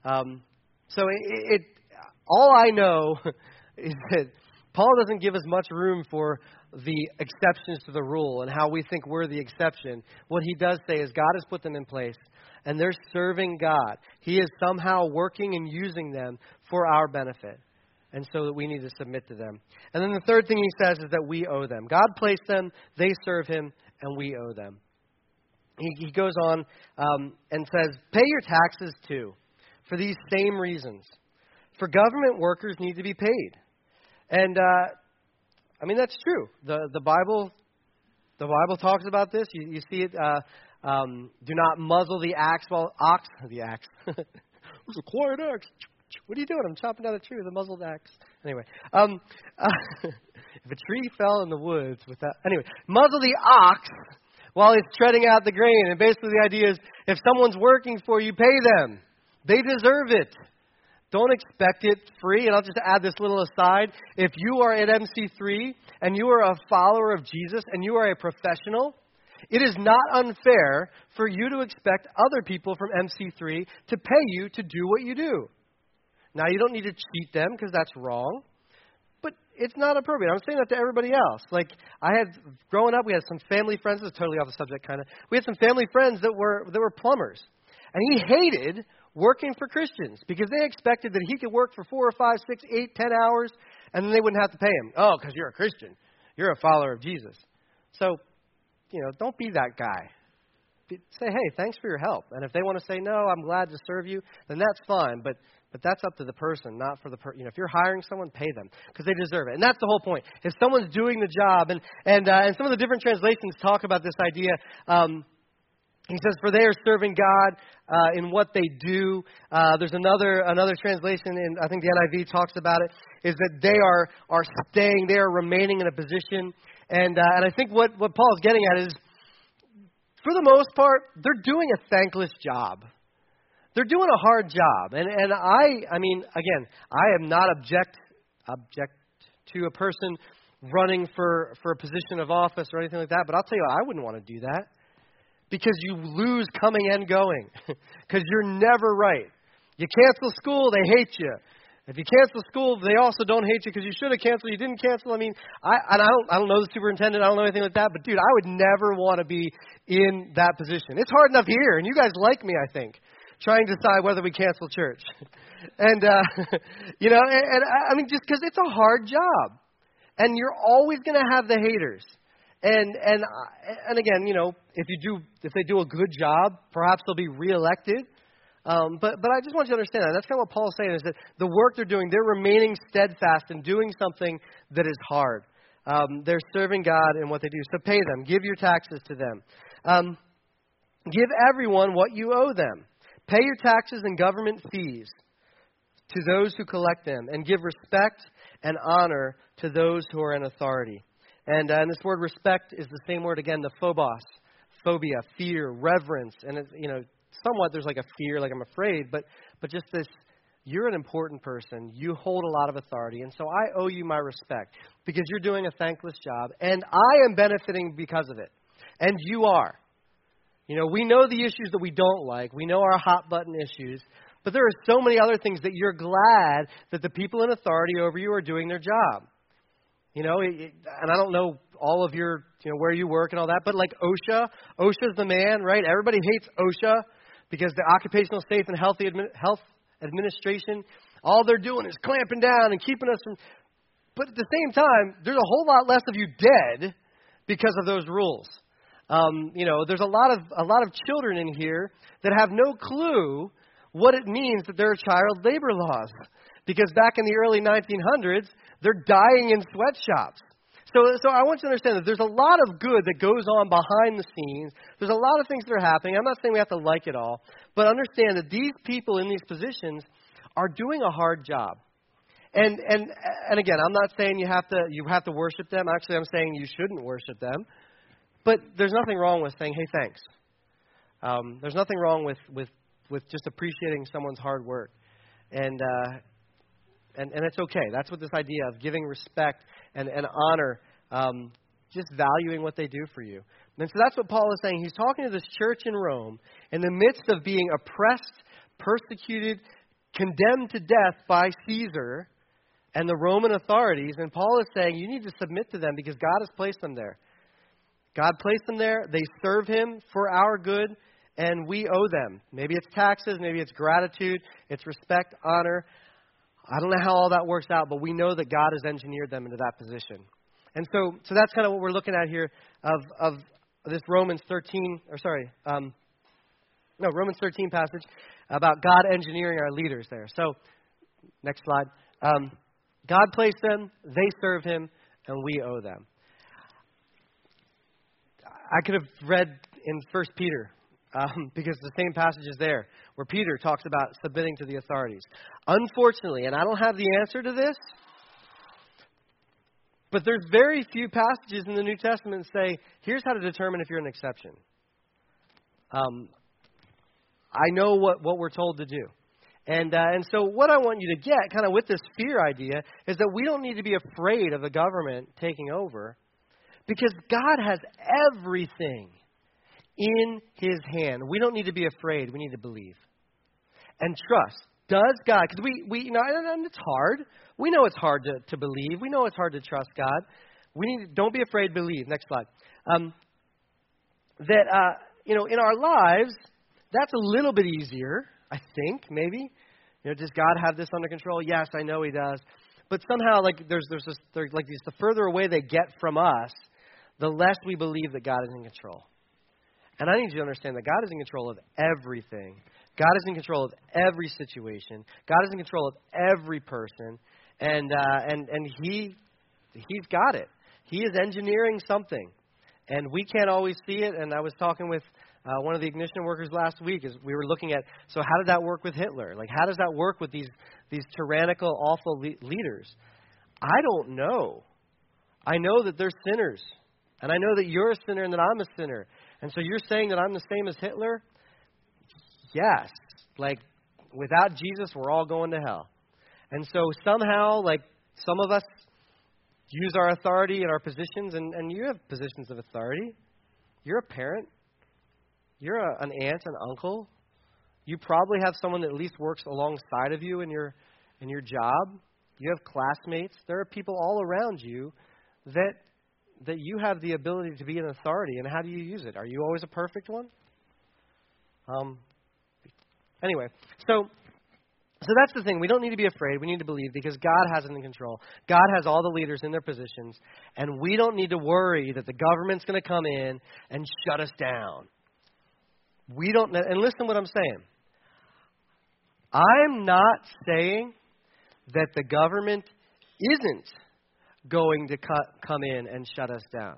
So all I know is that Paul doesn't give us much room for the exceptions to the rule and how we think we're the exception. What he does say is God has put them in place, and they're serving God. He is somehow working and using them for our benefit, and so that we need to submit to them. And then the third thing he says is that we owe them. God placed them, they serve him, and we owe them. He goes on and says, pay your taxes too, for these same reasons. For government workers need to be paid. And that's true. The Bible talks about this. You see it. Do not muzzle the axe the axe. It was a quiet axe. What are you doing? I'm chopping down a tree with a muzzled axe. Anyway, if a tree fell in the woods muzzle the ox while he's treading out the grain. And basically the idea is, if someone's working for you, pay them. They deserve it. Don't expect it free. And I'll just add this little aside. If you are at MC3 and you are a follower of Jesus and you are a professional, it is not unfair for you to expect other people from MC3 to pay you to do what you do. Now, you don't need to cheat them because that's wrong, but it's not appropriate. I'm saying that to everybody else. Like, growing up, we had some family friends. This is totally off the subject, kind of. We had some family friends that were plumbers, and he hated working for Christians because they expected that he could work for 4 or 5, 6, 8, 10 hours, and then they wouldn't have to pay him. Oh, because you're a Christian. You're a follower of Jesus. So, don't be that guy. Say, hey, thanks for your help. And if they want to say, no, I'm glad to serve you, then that's fine. But that's up to the person, not for the person. If you're hiring someone, pay them because they deserve it. And that's the whole point. If someone's doing the job, and some of the different translations talk about this idea He says, for they are serving God in what they do. There's another translation, and I think the NIV talks about it, is that they are staying, they are remaining in a position. And I think what Paul's getting at is, for the most part, they're doing a thankless job. They're doing a hard job. And I mean, again, I am not object to a person running for a position of office or anything like that, but I'll tell you what, I wouldn't want to do that. Because you lose coming and going. Because you're never right. You cancel school, they hate you. If you cancel school, they also don't hate you because you should have canceled, you didn't cancel. I mean, I don't know the superintendent, I don't know anything like that, but dude, I would never want to be in that position. It's hard enough here, and you guys like me, I think, trying to decide whether we cancel church. And, you know, and I mean, just because it's a hard job. And you're always going to have the haters. And again, you know, if they do a good job, perhaps they'll be reelected. But I just want you to understand that. That's kind of what Paul's saying, is that the work they're doing, they're remaining steadfast in doing something that is hard. They're serving God in what they do. So pay them. Give your taxes to them. Give everyone what you owe them. Pay your taxes and government fees to those who collect them, and give respect and honor to those who are in authority. And this word respect is the same word again, the phobos, phobia, fear, reverence. And, it's, you know, somewhat there's like a fear, like I'm afraid, but just this, you're an important person. You hold a lot of authority. And so I owe you my respect because you're doing a thankless job. And I am benefiting because of it. And you are. You know, we know the issues that we don't like. We know our hot button issues. But there are so many other things that you're glad that the people in authority over you are doing their job. You know, and I don't know all of your, you know, where you work and all that, but like OSHA's the man, right? Everybody hates OSHA because the Occupational Safe and Health Administration, all they're doing is clamping down and keeping us from. But at the same time, there's a whole lot less of you dead because of those rules. You know, there's a lot of children in here that have no clue what it means that there are child labor laws. Because back in the early 1900s, they're dying in sweatshops. So I want you to understand that there's a lot of good that goes on behind the scenes. There's a lot of things that are happening. I'm not saying we have to like it all. But understand that these people in these positions are doing a hard job. And again, I'm not saying you have to worship them. Actually, I'm saying you shouldn't worship them. But there's nothing wrong with saying, hey, thanks. There's nothing wrong with just appreciating someone's hard work. And it's okay. That's what this idea of giving respect and honor, just valuing what they do for you. And so that's what Paul is saying. He's talking to this church in Rome in the midst of being oppressed, persecuted, condemned to death by Caesar and the Roman authorities. And Paul is saying you need to submit to them because God has placed them there. God placed them there. They serve him for our good, and we owe them. Maybe it's taxes, maybe it's gratitude, it's respect, honor. I don't know how all that works out, but we know that God has engineered them into that position. And so that's kind of what we're looking at here of this Romans 13 passage about God engineering our leaders there. So, next slide. God placed them, they serve him, and we owe them. I could have read in 1 Peter, because the same passage is there, where Peter talks about submitting to the authorities. Unfortunately, and I don't have the answer to this, but there's very few passages in the New Testament that say, here's how to determine if you're an exception. I know what we're told to do. And so what I want you to get, kind of with this fear idea, is that we don't need to be afraid of the government taking over, because God has everything in his hand. We don't need to be afraid. We need to believe and trust. Does God, because we you know, and it's hard. We know it's hard to believe. We know it's hard to trust God. Don't be afraid, believe. Next slide. You know, in our lives, that's a little bit easier, I think, maybe. You know, does God have this under control? Yes, I know he does. But somehow, like, there's like these, the further away they get from us, the less we believe that God is in control. And I need you to understand that God is in control of everything. God is in control of every situation. God is in control of every person. And he's got it. He is engineering something. And we can't always see it. And I was talking with One of the Ignition workers last week, is we were looking at, so how did that work with Hitler? Like, how does that work with these tyrannical, awful leaders? I don't know. I know that they're sinners. And I know that you're a sinner and that I'm a sinner. And so you're saying that I'm the same as Hitler? Yes. Like, without Jesus, we're all going to hell. And so somehow, like, some of us use our authority and our positions, and you have positions of authority. You're a parent. You're an aunt, an uncle. You probably have someone that at least works alongside of you in your job. You have classmates. There are people all around you that you have the ability to be an authority. And how do you use it? Are you always a perfect one? Anyway, so that's the thing. We don't need to be afraid. We need to believe because God has it in control. God has all the leaders in their positions. And we don't need to worry that the government's going to come in and shut us down. We don't, and listen to what I'm saying. I'm not saying that the government isn't going to come in and shut us down.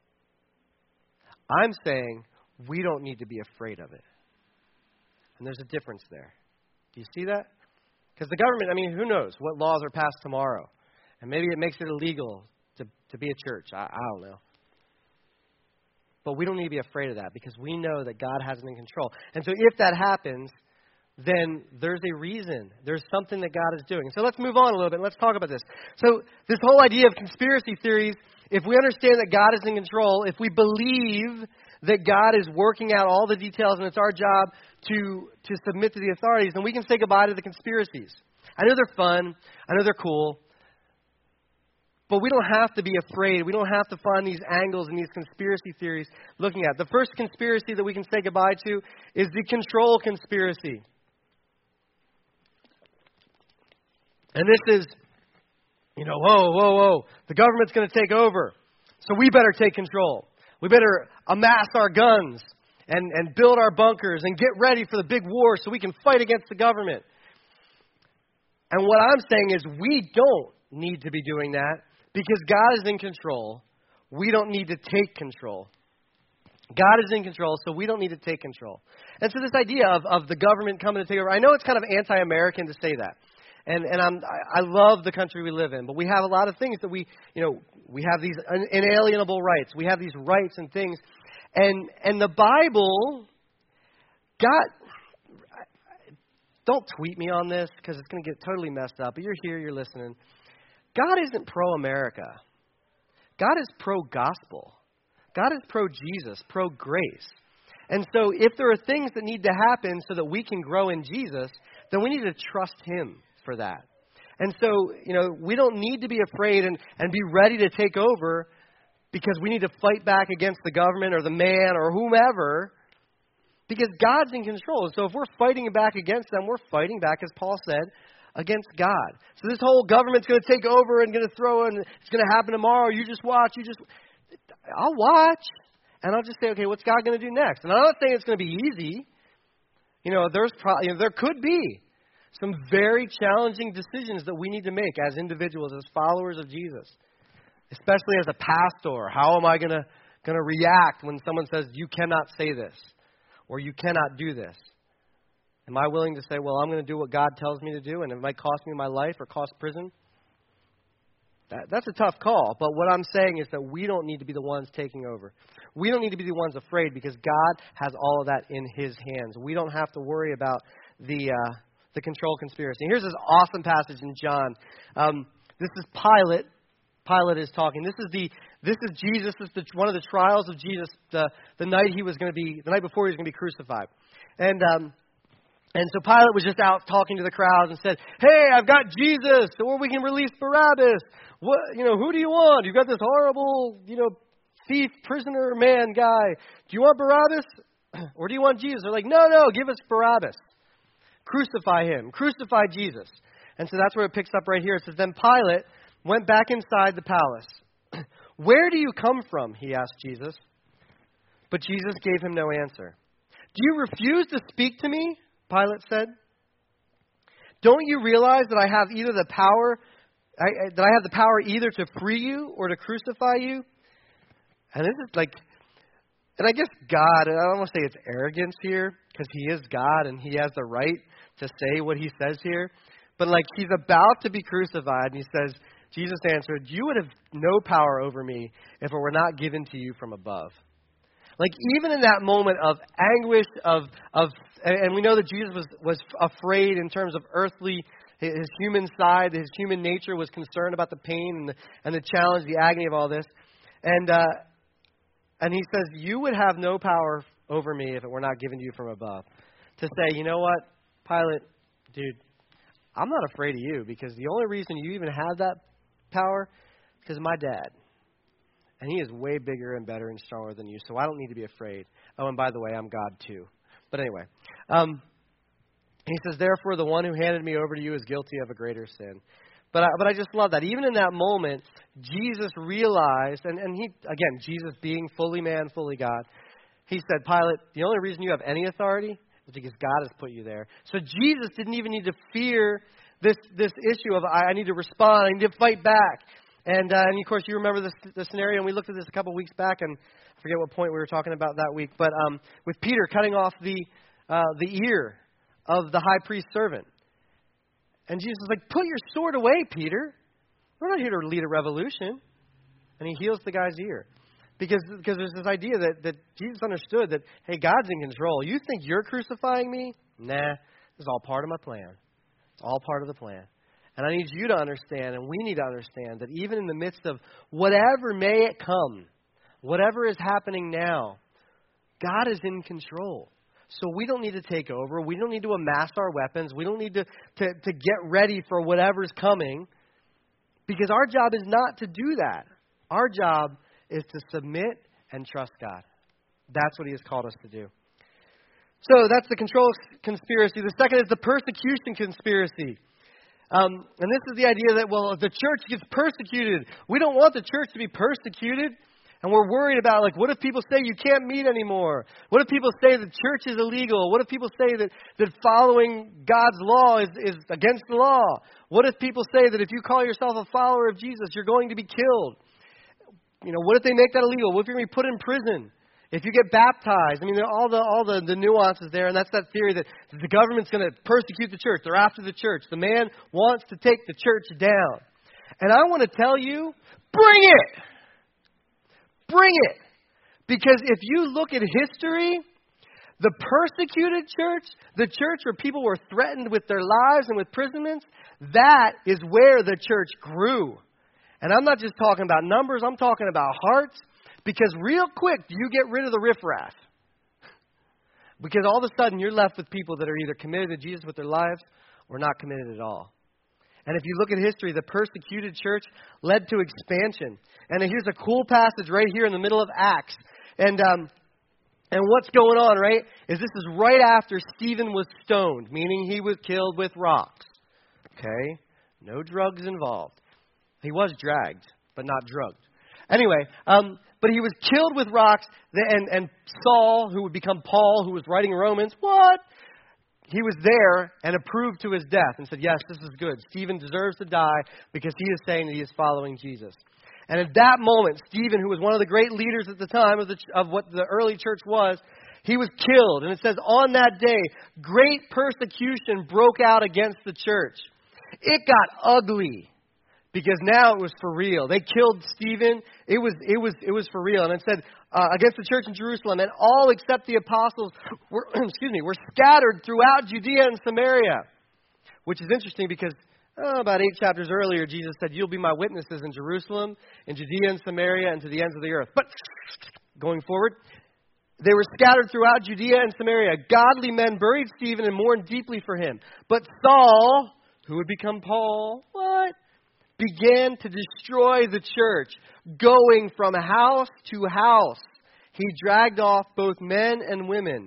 I'm saying we don't need to be afraid of it. And there's a difference there. Do you see that? Because the government, I mean, who knows what laws are passed tomorrow? And maybe it makes it illegal to be a church. I don't know. But we don't need to be afraid of that because we know that God has it in control. And so if that happens, then there's a reason. There's something that God is doing. So let's move on a little bit and let's talk about this. So this whole idea of conspiracy theories, if we understand that God is in control, if we believe that God is working out all the details and it's our job to submit to the authorities, then we can say goodbye to the conspiracies. I know they're fun. I know they're cool. But we don't have to be afraid. We don't have to find these angles and these conspiracy theories looking at. The first conspiracy that we can say goodbye to is the control conspiracy. And this is, whoa, the government's going to take over. So we better take control. We better amass our guns and build our bunkers and get ready for the big war so we can fight against the government. And what I'm saying is we don't need to be doing that because God is in control. We don't need to take control. God is in control, so we don't need to take control. And so this idea of the government coming to take over, I know it's kind of anti-American to say that. And I love the country we live in, but we have a lot of things that we have these inalienable rights. We have these rights and things. And the Bible, God, don't tweet me on this because it's going to get totally messed up, but you're here, you're listening. God isn't pro-America. God is pro-gospel. God is pro-Jesus, pro-grace. And so if there are things that need to happen so that we can grow in Jesus, then we need to trust Him for that. And so, we don't need to be afraid and be ready to take over because we need to fight back against the government or the man or whomever because God's in control. So if we're fighting back against them, we're fighting back, as Paul said, against God. So this whole government's going to take over and going to throw and it's going to happen tomorrow. You just watch. I'll watch. And I'll just say, okay, what's God going to do next? And I'm not saying it's going to be easy. There could be some very challenging decisions that we need to make as individuals, as followers of Jesus, especially as a pastor. How am I going to react when someone says, you cannot say this or you cannot do this? Am I willing to say, well, I'm going to do what God tells me to do, and it might cost me my life or cost prison? That's a tough call, but what I'm saying is that we don't need to be the ones taking over. We don't need to be the ones afraid because God has all of that in His hands. We don't have to worry about the control conspiracy. Here's this awesome passage in John. This is Pilate. Pilate is talking. This is Jesus. This is one of the trials of Jesus. The night before he was going to be crucified, and so Pilate was just out talking to the crowds and said, "Hey, I've got Jesus, or we can release Barabbas. What, who do you want? You've got this horrible, thief, prisoner, man guy. Do you want Barabbas, or do you want Jesus?" They're like, "No, give us Barabbas. Crucify him. Crucify Jesus." And so that's where it picks up right here. It says, "Then Pilate went back inside the palace. 'Where do you come from?' he asked Jesus. But Jesus gave him no answer. 'Do you refuse to speak to me?' Pilate said. 'Don't you realize that I have the power either to free you or to crucify you?'" And this is And I guess God, I don't want to say it's arrogance here, because he is God and he has the right to say what he says here. But like he's about to be crucified and he says, Jesus answered, you would have no power over me if it were not given to you from above. Like even in that moment of anguish, and we know that Jesus was afraid in terms of earthly, his human side, his human nature was concerned about the pain and the challenge, the agony of all this. And he says, you would have no power over me if it were not given to you from above. To say, you know what, Pilate, dude, I'm not afraid of you because the only reason you even have that power is because of my dad. And he is way bigger and better and stronger than you, so I don't need to be afraid. Oh, and by the way, I'm God too. But anyway, he says, therefore, the one who handed me over to you is guilty of a greater sin. But I just love that. Even in that moment, Jesus realized, and he, again, Jesus being fully man, fully God, he said, Pilate, the only reason you have any authority is because God has put you there. So Jesus didn't even need to fear this issue of, I need to respond, I need to fight back. And of course, you remember the scenario, and we looked at this a couple weeks back, and I forget what point we were talking about that week, but with Peter cutting off the ear of the high priest's servant. And Jesus was like, put your sword away, Peter. We're not here to lead a revolution. And he heals the guy's ear. Because there's this idea that Jesus understood that, hey, God's in control. You think you're crucifying me? Nah, this is all part of my plan. It's all part of the plan. And I need you to understand, and we need to understand, that even in the midst of whatever may it come, whatever is happening now, God is in control. So we don't need to take over. We don't need to amass our weapons. We don't need to get ready for whatever's coming, because our job is not to do that. Our job is to submit and trust God. That's what he has called us to do. So that's the control conspiracy. The second is the persecution conspiracy. And this is the idea that, well, if the church gets persecuted, we don't want the church to be persecuted. And we're worried about, like, what if people say you can't meet anymore? What if people say the church is illegal? What if people say that following God's law is against the law? What if people say that if you call yourself a follower of Jesus, you're going to be killed? You know, what if they make that illegal? What if you're going to be put in prison? If you get baptized? I mean, all the nuances there, and that's that theory that the government's going to persecute the church. They're after the church. The man wants to take the church down. And I want to tell you, bring it! Bring it! Because if you look at history, the persecuted church, the church where people were threatened with their lives and with imprisonments, that is where the church grew. And I'm not just talking about numbers, I'm talking about hearts. Because real quick, you get rid of the riffraff. Because all of a sudden, you're left with people that are either committed to Jesus with their lives or not committed at all. And if you look at history, the persecuted church led to expansion. And here's a cool passage right here in the middle of Acts. And what's going on, right, is this is right after Stephen was stoned, meaning he was killed with rocks. Okay? No drugs involved. He was dragged, but not drugged. Anyway, but he was killed with rocks, and Saul, who would become Paul, who was writing Romans, he was there and approved to his death and said, yes, this is good. Stephen deserves to die because he is saying that he is following Jesus. And at that moment, Stephen, who was one of the great leaders at the time of what the early church was, he was killed. And it says, on that day, great persecution broke out against the church. It got ugly. Because now it was for real. They killed Stephen. It was for real. And it said, against the church in Jerusalem, and all except the apostles were scattered throughout Judea and Samaria. Which is interesting because about 8 chapters earlier, Jesus said, you'll be my witnesses in Jerusalem, in Judea and Samaria, and to the ends of the earth. But going forward, they were scattered throughout Judea and Samaria. Godly men buried Stephen and mourned deeply for him. But Saul, who would become Paul, began to destroy the church, going from house to house. He dragged off both men and women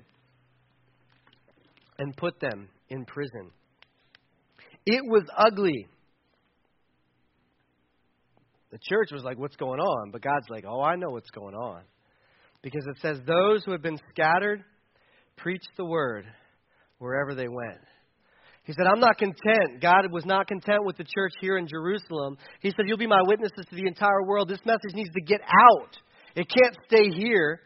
and put them in prison. It was ugly. The church was like, what's going on? But God's like, oh, I know what's going on. Because it says, those who have been scattered preached the word wherever they went. He said, I'm not content. God was not content with the church here in Jerusalem. He said, you'll be my witnesses to the entire world. This message needs to get out. It can't stay here.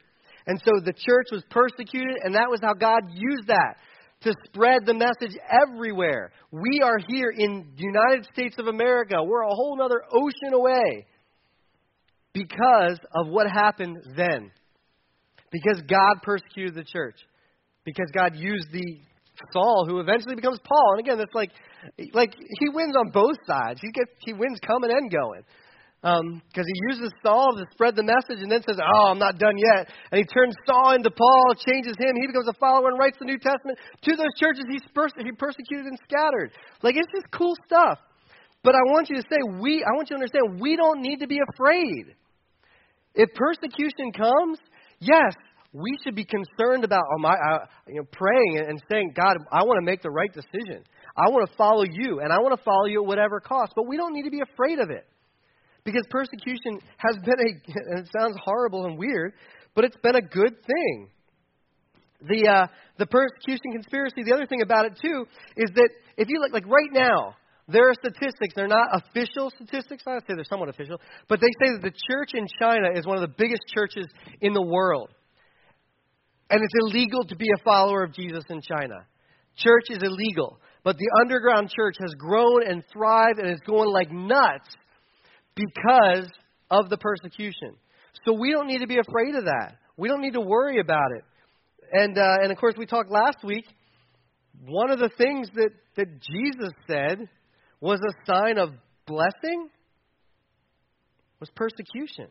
And so the church was persecuted, and that was how God used that to spread the message everywhere. We are here in the United States of America. We're a whole other ocean away because of what happened then. Because God persecuted the church. Because God used the Saul, who eventually becomes Paul. And again, it's like he wins on both sides. He wins coming and going. Because he uses Saul to spread the message and then says, oh, I'm not done yet. And he turns Saul into Paul, changes him. He becomes a follower and writes the New Testament to those churches he persecuted and scattered. Like, it's just cool stuff. But I want you to understand, we don't need to be afraid. If persecution comes, yes, we should be concerned about praying and saying, God, I want to make the right decision. I want to follow you, and I want to follow you at whatever cost. But we don't need to be afraid of it. Because persecution has been and it sounds horrible and weird, but it's been a good thing. The persecution conspiracy, the other thing about it too, is that if you look, like right now, there are statistics, they're not official statistics, I'd say they're somewhat official, but they say that the church in China is one of the biggest churches in the world. And it's illegal to be a follower of Jesus in China. Church is illegal. But the underground church has grown and thrived and is going like nuts because of the persecution. So we don't need to be afraid of that. We don't need to worry about it. And of course, we talked last week, one of the things that Jesus said was a sign of blessing was persecution.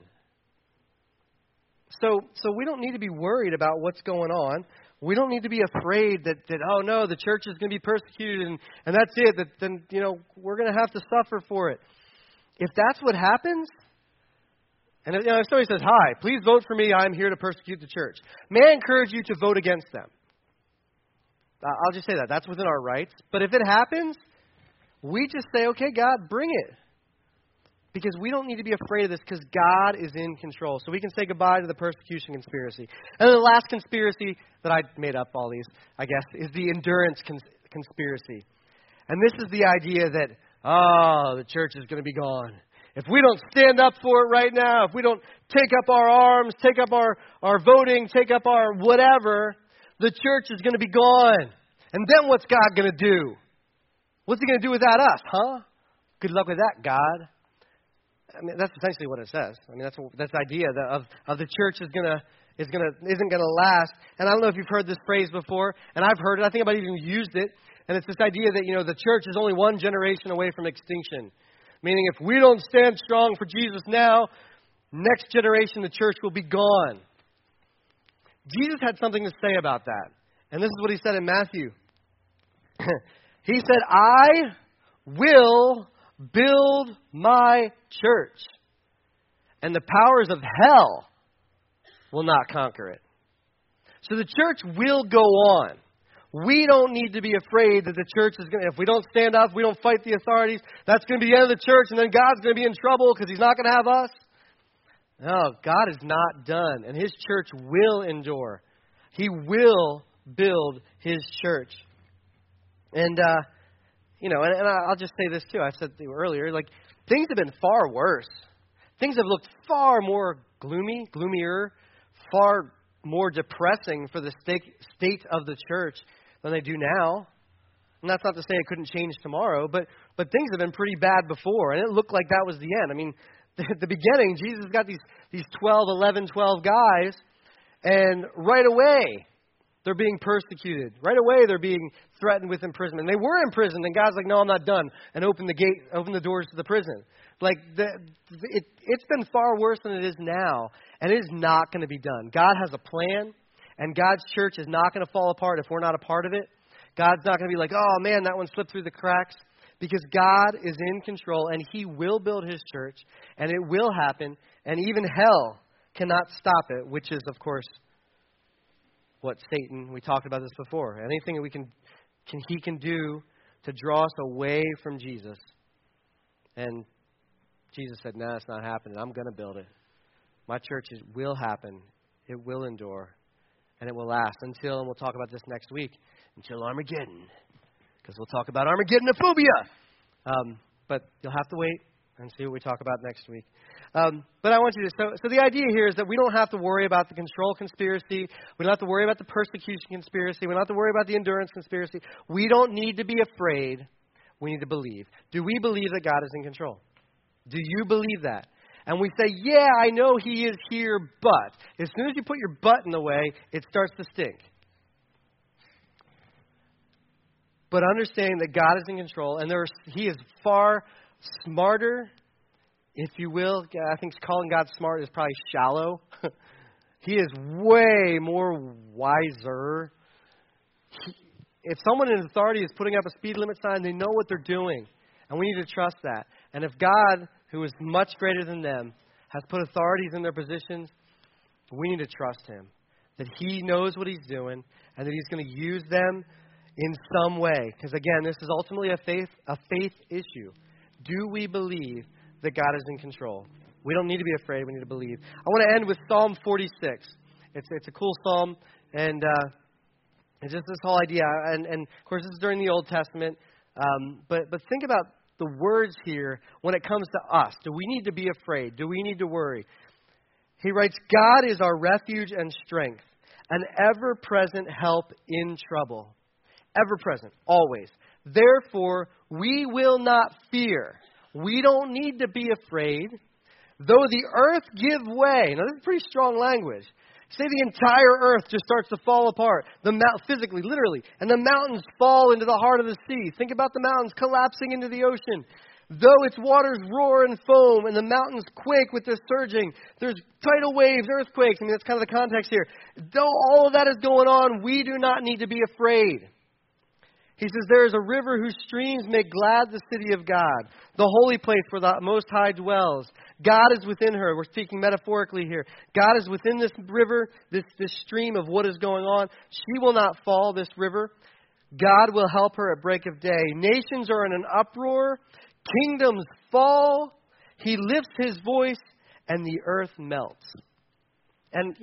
So we don't need to be worried about what's going on. We don't need to be afraid that oh no, the church is going to be persecuted and that's it. That then we're going to have to suffer for it. If that's what happens, and if somebody says, hi, please vote for me, I'm here to persecute the church. May I encourage you to vote against them? I'll just say that. That's within our rights. But if it happens, we just say, okay, God, bring it. Because we don't need to be afraid of this because God is in control. So we can say goodbye to the persecution conspiracy. And then the last conspiracy that I made up all these, I guess, is the endurance conspiracy. And this is the idea that, the church is going to be gone. If we don't stand up for it right now, if we don't take up our arms, take up our voting, take up our whatever, the church is going to be gone. And then what's God going to do? What's he going to do without us, huh? Good luck with that, God. I mean, that's essentially what it says. I mean, that's the idea of the church isn't going to last. And I don't know if you've heard this phrase before, and I've heard it. I think I might even used it. And it's this idea that, the church is only one generation away from extinction. Meaning if we don't stand strong for Jesus now, next generation the church will be gone. Jesus had something to say about that. And this is what he said in Matthew. He said, I will build my church, and the powers of hell will not conquer it. So the church will go on. We don't need to be afraid that the church is going to, if we don't stand up, we don't fight the authorities, that's going to be the end of the church, and then God's going to be in trouble because he's not going to have us. No, God is not done, and his church will endure. He will build his church. And, and I'll just say this too. I said earlier, things have been far worse. Things have looked far more gloomier, far more depressing for the state of the church than they do now. And that's not to say it couldn't change tomorrow, but things have been pretty bad before, and it looked like that was the end. I mean, at the beginning, Jesus got these 12 guys, and right away, they're being persecuted. Right away, they're being threatened with imprisonment. They were imprisoned, and God's like, no, I'm not done, and open the doors to the prison. It's been far worse than it is now, and it is not going to be done. God has a plan, and God's church is not going to fall apart if we're not a part of it. God's not going to be like, oh, man, that one slipped through the cracks, because God is in control, and he will build his church, and it will happen, and even hell cannot stop it, which is, of course, what Satan, we talked about this before. Anything that he can do to draw us away from Jesus. And Jesus said, no, it's not happening. I'm going to build it. My church will happen. It will endure. And it will last until, and we'll talk about this next week, until Armageddon. Because we'll talk about Armageddon-ophobia. But you'll have to wait and see what we talk about next week. But I want you to, so the idea here is that we don't have to worry about the control conspiracy. We don't have to worry about the persecution conspiracy. We don't have to worry about the endurance conspiracy. We don't need to be afraid. We need to believe. Do we believe that God is in control? Do you believe that? And we say, yeah, I know He is here, but. As soon as you put your but in the way, it starts to stink. But understanding that God is in control, and He is far smarter, if you will. I think calling God smart is probably shallow. He is way more wiser. If someone in authority is putting up a speed limit sign, they know what they're doing. And we need to trust that. And if God, who is much greater than them, has put authorities in their positions, we need to trust Him. That He knows what He's doing and that He's going to use them in some way. Because again, this is ultimately a faith issue. Do we believe that God is in control? We don't need to be afraid. We need to believe. I want to end with Psalm 46. It's a cool psalm. And it's just this whole idea. And of course, this is during the Old Testament. But think about the words here when it comes to us. Do we need to be afraid? Do we need to worry? He writes, God is our refuge and strength, an ever-present help in trouble. Ever-present, always. Therefore, we will not fear. We don't need to be afraid. Though the earth give way. Now, this is pretty strong language. Say the entire earth just starts to fall apart. Physically, literally. And the mountains fall into the heart of the sea. Think about the mountains collapsing into the ocean. Though its waters roar and foam and the mountains quake with their surging. There's tidal waves, earthquakes. I mean, that's kind of the context here. Though all of that is going on, we do not need to be afraid. He says, there is a river whose streams make glad the city of God, the holy place where the Most High dwells. God is within her. We're speaking metaphorically here. God is within this river, this stream of what is going on. She will not fall, this river. God will help her at break of day. Nations are in an uproar. Kingdoms fall. He lifts His voice, and the earth melts. And,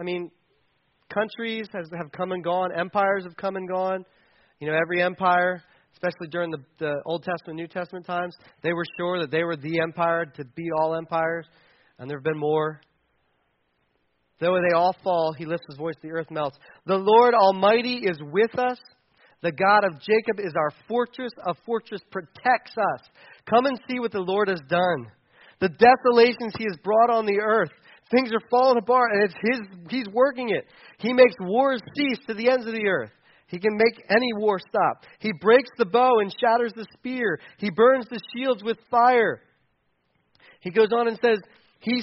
countries have come and gone. Empires have come and gone. Every empire, especially during the Old Testament, New Testament times, they were sure that they were the empire to beat all empires, and there have been more. Though they all fall, He lifts His voice, the earth melts. The Lord Almighty is with us. The God of Jacob is our fortress. A fortress protects us. Come and see what the Lord has done. The desolations He has brought on the earth. Things are falling apart, and He's working it. He makes wars cease to the ends of the earth. He can make any war stop. He breaks the bow and shatters the spear. He burns the shields with fire. He goes on and says, He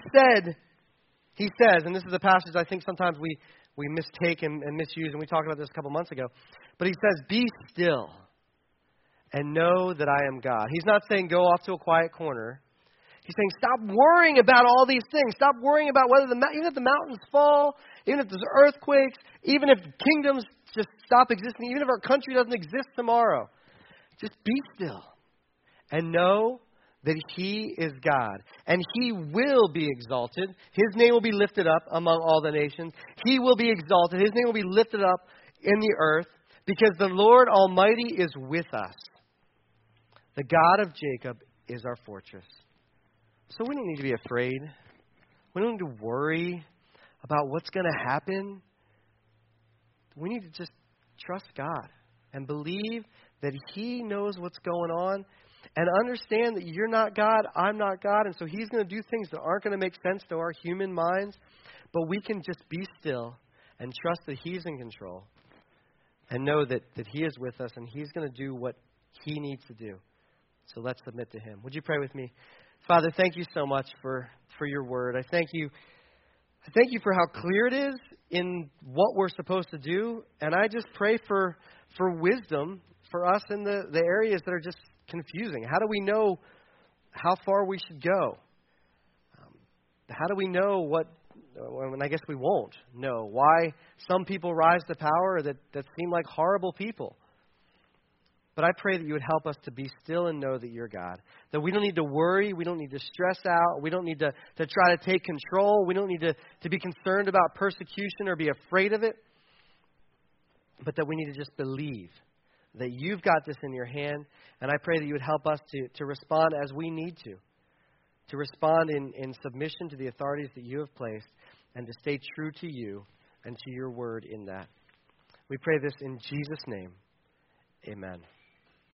says, and this is a passage I think sometimes we mistake and misuse, and we talked about this a couple months ago. But He says, be still and know that I am God. He's not saying go off to a quiet corner. He's saying stop worrying about all these things. Stop worrying about whether even if the mountains fall, even if there's earthquakes, even if kingdoms just stop existing, even if our country doesn't exist tomorrow. Just be still and know that He is God. And He will be exalted. His name will be lifted up among all the nations. He will be exalted. His name will be lifted up in the earth because the Lord Almighty is with us. The God of Jacob is our fortress. So we don't need to be afraid. We don't need to worry about what's going to happen. We need to just trust God and believe that He knows what's going on and understand that you're not God, I'm not God, and so He's going to do things that aren't going to make sense to our human minds, but we can just be still and trust that He's in control and know that He is with us and He's going to do what He needs to do. So let's submit to Him. Would you pray with me? Father, thank You so much for Your word. I thank You for how clear it is in what we're supposed to do. And I just pray for wisdom for us in the areas that are just confusing. How do we know how far we should go? How do we know what, and I guess we won't know, why some people rise to power that seem like horrible people? But I pray that You would help us to be still and know that You're God. That we don't need to worry. We don't need to stress out. We don't need to try to take control. We don't need to be concerned about persecution or be afraid of it. But that we need to just believe that You've got this in Your hand. And I pray that You would help us to respond as we need to. to respond in submission to the authorities that you have placed, and to stay true to you and to your word in that. We pray this in Jesus' name. Amen.